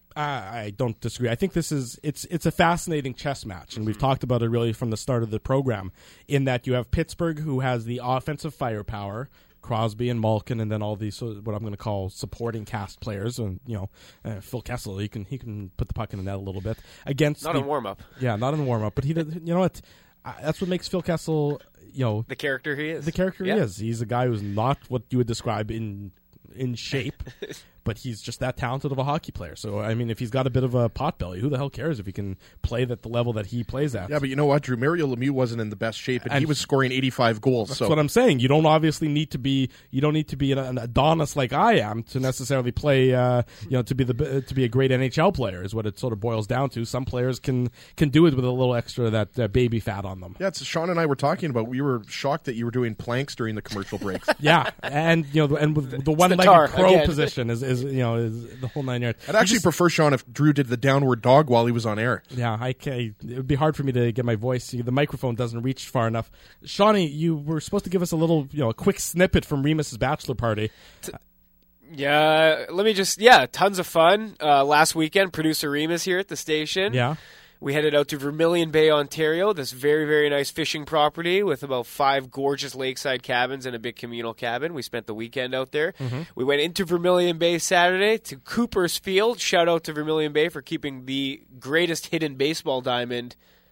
I don't disagree. I think this is it's it's a fascinating chess match, and we've talked about it really from the start of the program. In that you have Pittsburgh, who has the offensive firepower, Crosby and Malkin, and then all these what I'm going to call supporting cast players, and you know uh, Phil Kessel, he can he can put the puck in the net a little bit against not the, in warm up. Yeah, not in warm up, but he did. You know what? Uh, that's what makes Phil Kessel, you know, the character he is. The character yeah. he is. He's a guy who's not what you would describe in in shape. But he's just that talented of a hockey player. So, I mean, if he's got a bit of a potbelly, who the hell cares if he can play at the level that he plays at? Yeah, but you know what, Drew? Mario Lemieux wasn't in the best shape, and, and he was scoring eighty-five goals. That's so. what I'm saying. You don't obviously need to be. You don't need to be an, an Adonis like I am to necessarily play. Uh, you know, to be the to be a great N H L player is what it sort of boils down to. Some players can can do it with a little extra of that uh, baby fat on them. Yeah, it's Sean and I were talking about. We were shocked that you were doing planks during the commercial breaks. Yeah, and you know, and with the one-legged crow again. position is, is you know is. The whole nine yards. I'd actually just, prefer, Sean, if Drew did the downward dog while he was on air. Yeah, I can, it would be hard for me to get my voice. The microphone doesn't reach far enough. Shawnee, you were supposed to give us a little, you know, a quick snippet from Remus's bachelor party. T- yeah, let me just, yeah, tons of fun. Uh, last weekend, producer Remus here at the station. Yeah. We headed out to Vermilion Bay, Ontario, this very, very nice fishing property with about five gorgeous lakeside cabins and a big communal cabin. We spent the weekend out there. Mm-hmm. We went into Vermilion Bay Saturday to Cooper's Field. Shout out to Vermilion Bay for keeping the greatest hidden baseball diamond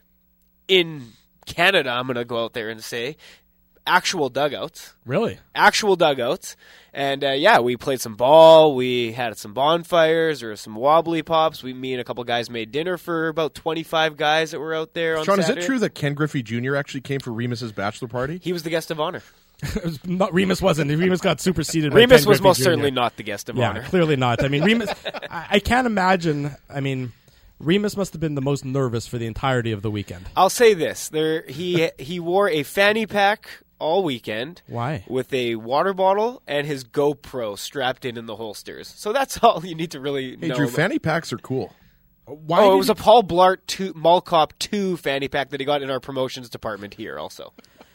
in Canada, I'm going to go out there and say. Actual dugouts. Really? Actual dugouts. And, uh, yeah, we played some ball. We had some bonfires or some wobbly pops. We, me and a couple guys made dinner for about twenty-five guys that were out there on Sean, Saturday. is it true that Ken Griffey Junior actually came for Remus's bachelor party? He was the guest of honor. not, Remus wasn't. Remus got superseded by Remus Ken was Griffey most Junior certainly not the guest of yeah, honor. Clearly not. I mean, Remus, I, I can't imagine, I mean... Remus must have been the most nervous for the entirety of the weekend. I'll say this. There, he he wore a fanny pack all weekend. Why? With a water bottle and his GoPro strapped in in the holsters. So that's all you need to really hey, know. Drew, about. fanny packs are cool. Why oh, it was he... a Paul Blart two, Mall Cop two fanny pack that he got in our promotions department here also.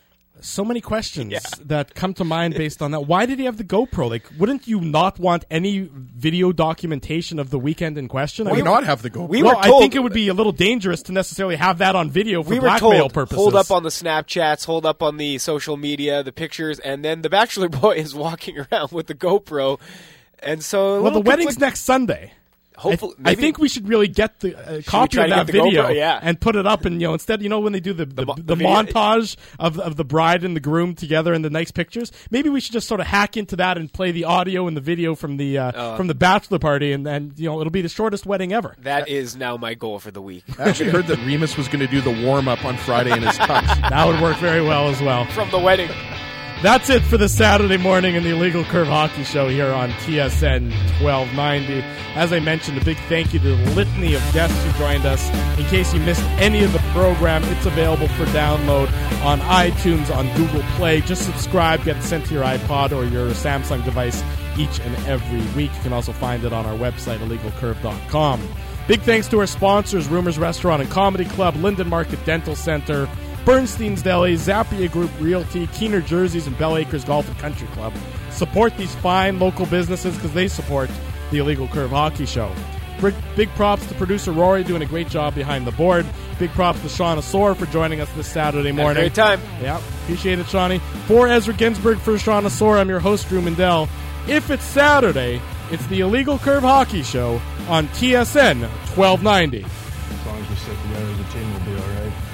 So many questions yeah. that come to mind based on that. Why did he have the GoPro? Like, wouldn't you not want any video documentation of the weekend in question? Why I mean, not have the GoPro? We well, were told, I think it would be a little dangerous to necessarily have that on video for we blackmail were told, purposes. Hold up on the Snapchats, hold up on the social media, the pictures, and then the bachelor boy is walking around with the GoPro. And so, well, the wedding's like, next Sunday. Hopefully, I, I think we should really get the uh, copy of that video GoPro, yeah. and put it up. And you know, instead, you know, when they do the the, the, the, the montage of of the bride and the groom together in the nice pictures, maybe we should just sort of hack into that and play the audio and the video from the uh, uh, from the bachelor party, and then you know, it'll be the shortest wedding ever. That is now my goal for the week. I actually heard that Remus was going to do the warm up on Friday in his tux. That would work very well as well from the wedding. That's it for this Saturday morning in the Illegal Curve Hockey Show here on T S N twelve ninety. As I mentioned, a big thank you to the litany of guests who joined us. In case you missed any of the program, it's available for download on iTunes, on Google Play. Just subscribe, get it sent to your iPod or your Samsung device each and every week. You can also find it on our website, illegal curve dot com. Big thanks to our sponsors, Rumors Restaurant and Comedy Club, Linden Market Dental Center, Bernstein's Deli, Zappia Group Realty, Keener Jerseys, and Bell Acres Golf and Country Club. Support these fine local businesses because they support the Illegal Curve Hockey Show. Big, big props to producer Rory doing a great job behind the board. Big props to Shauna Sore for joining us this Saturday morning. Had a great time. Yeah, appreciate it, Shawnee. For Ezra Ginsburg, for Shauna Sore, I'm your host, Drew Mandel. If it's Saturday, it's the Illegal Curve Hockey Show on T S N twelve ninety. As long as we set the other, the team will be all right.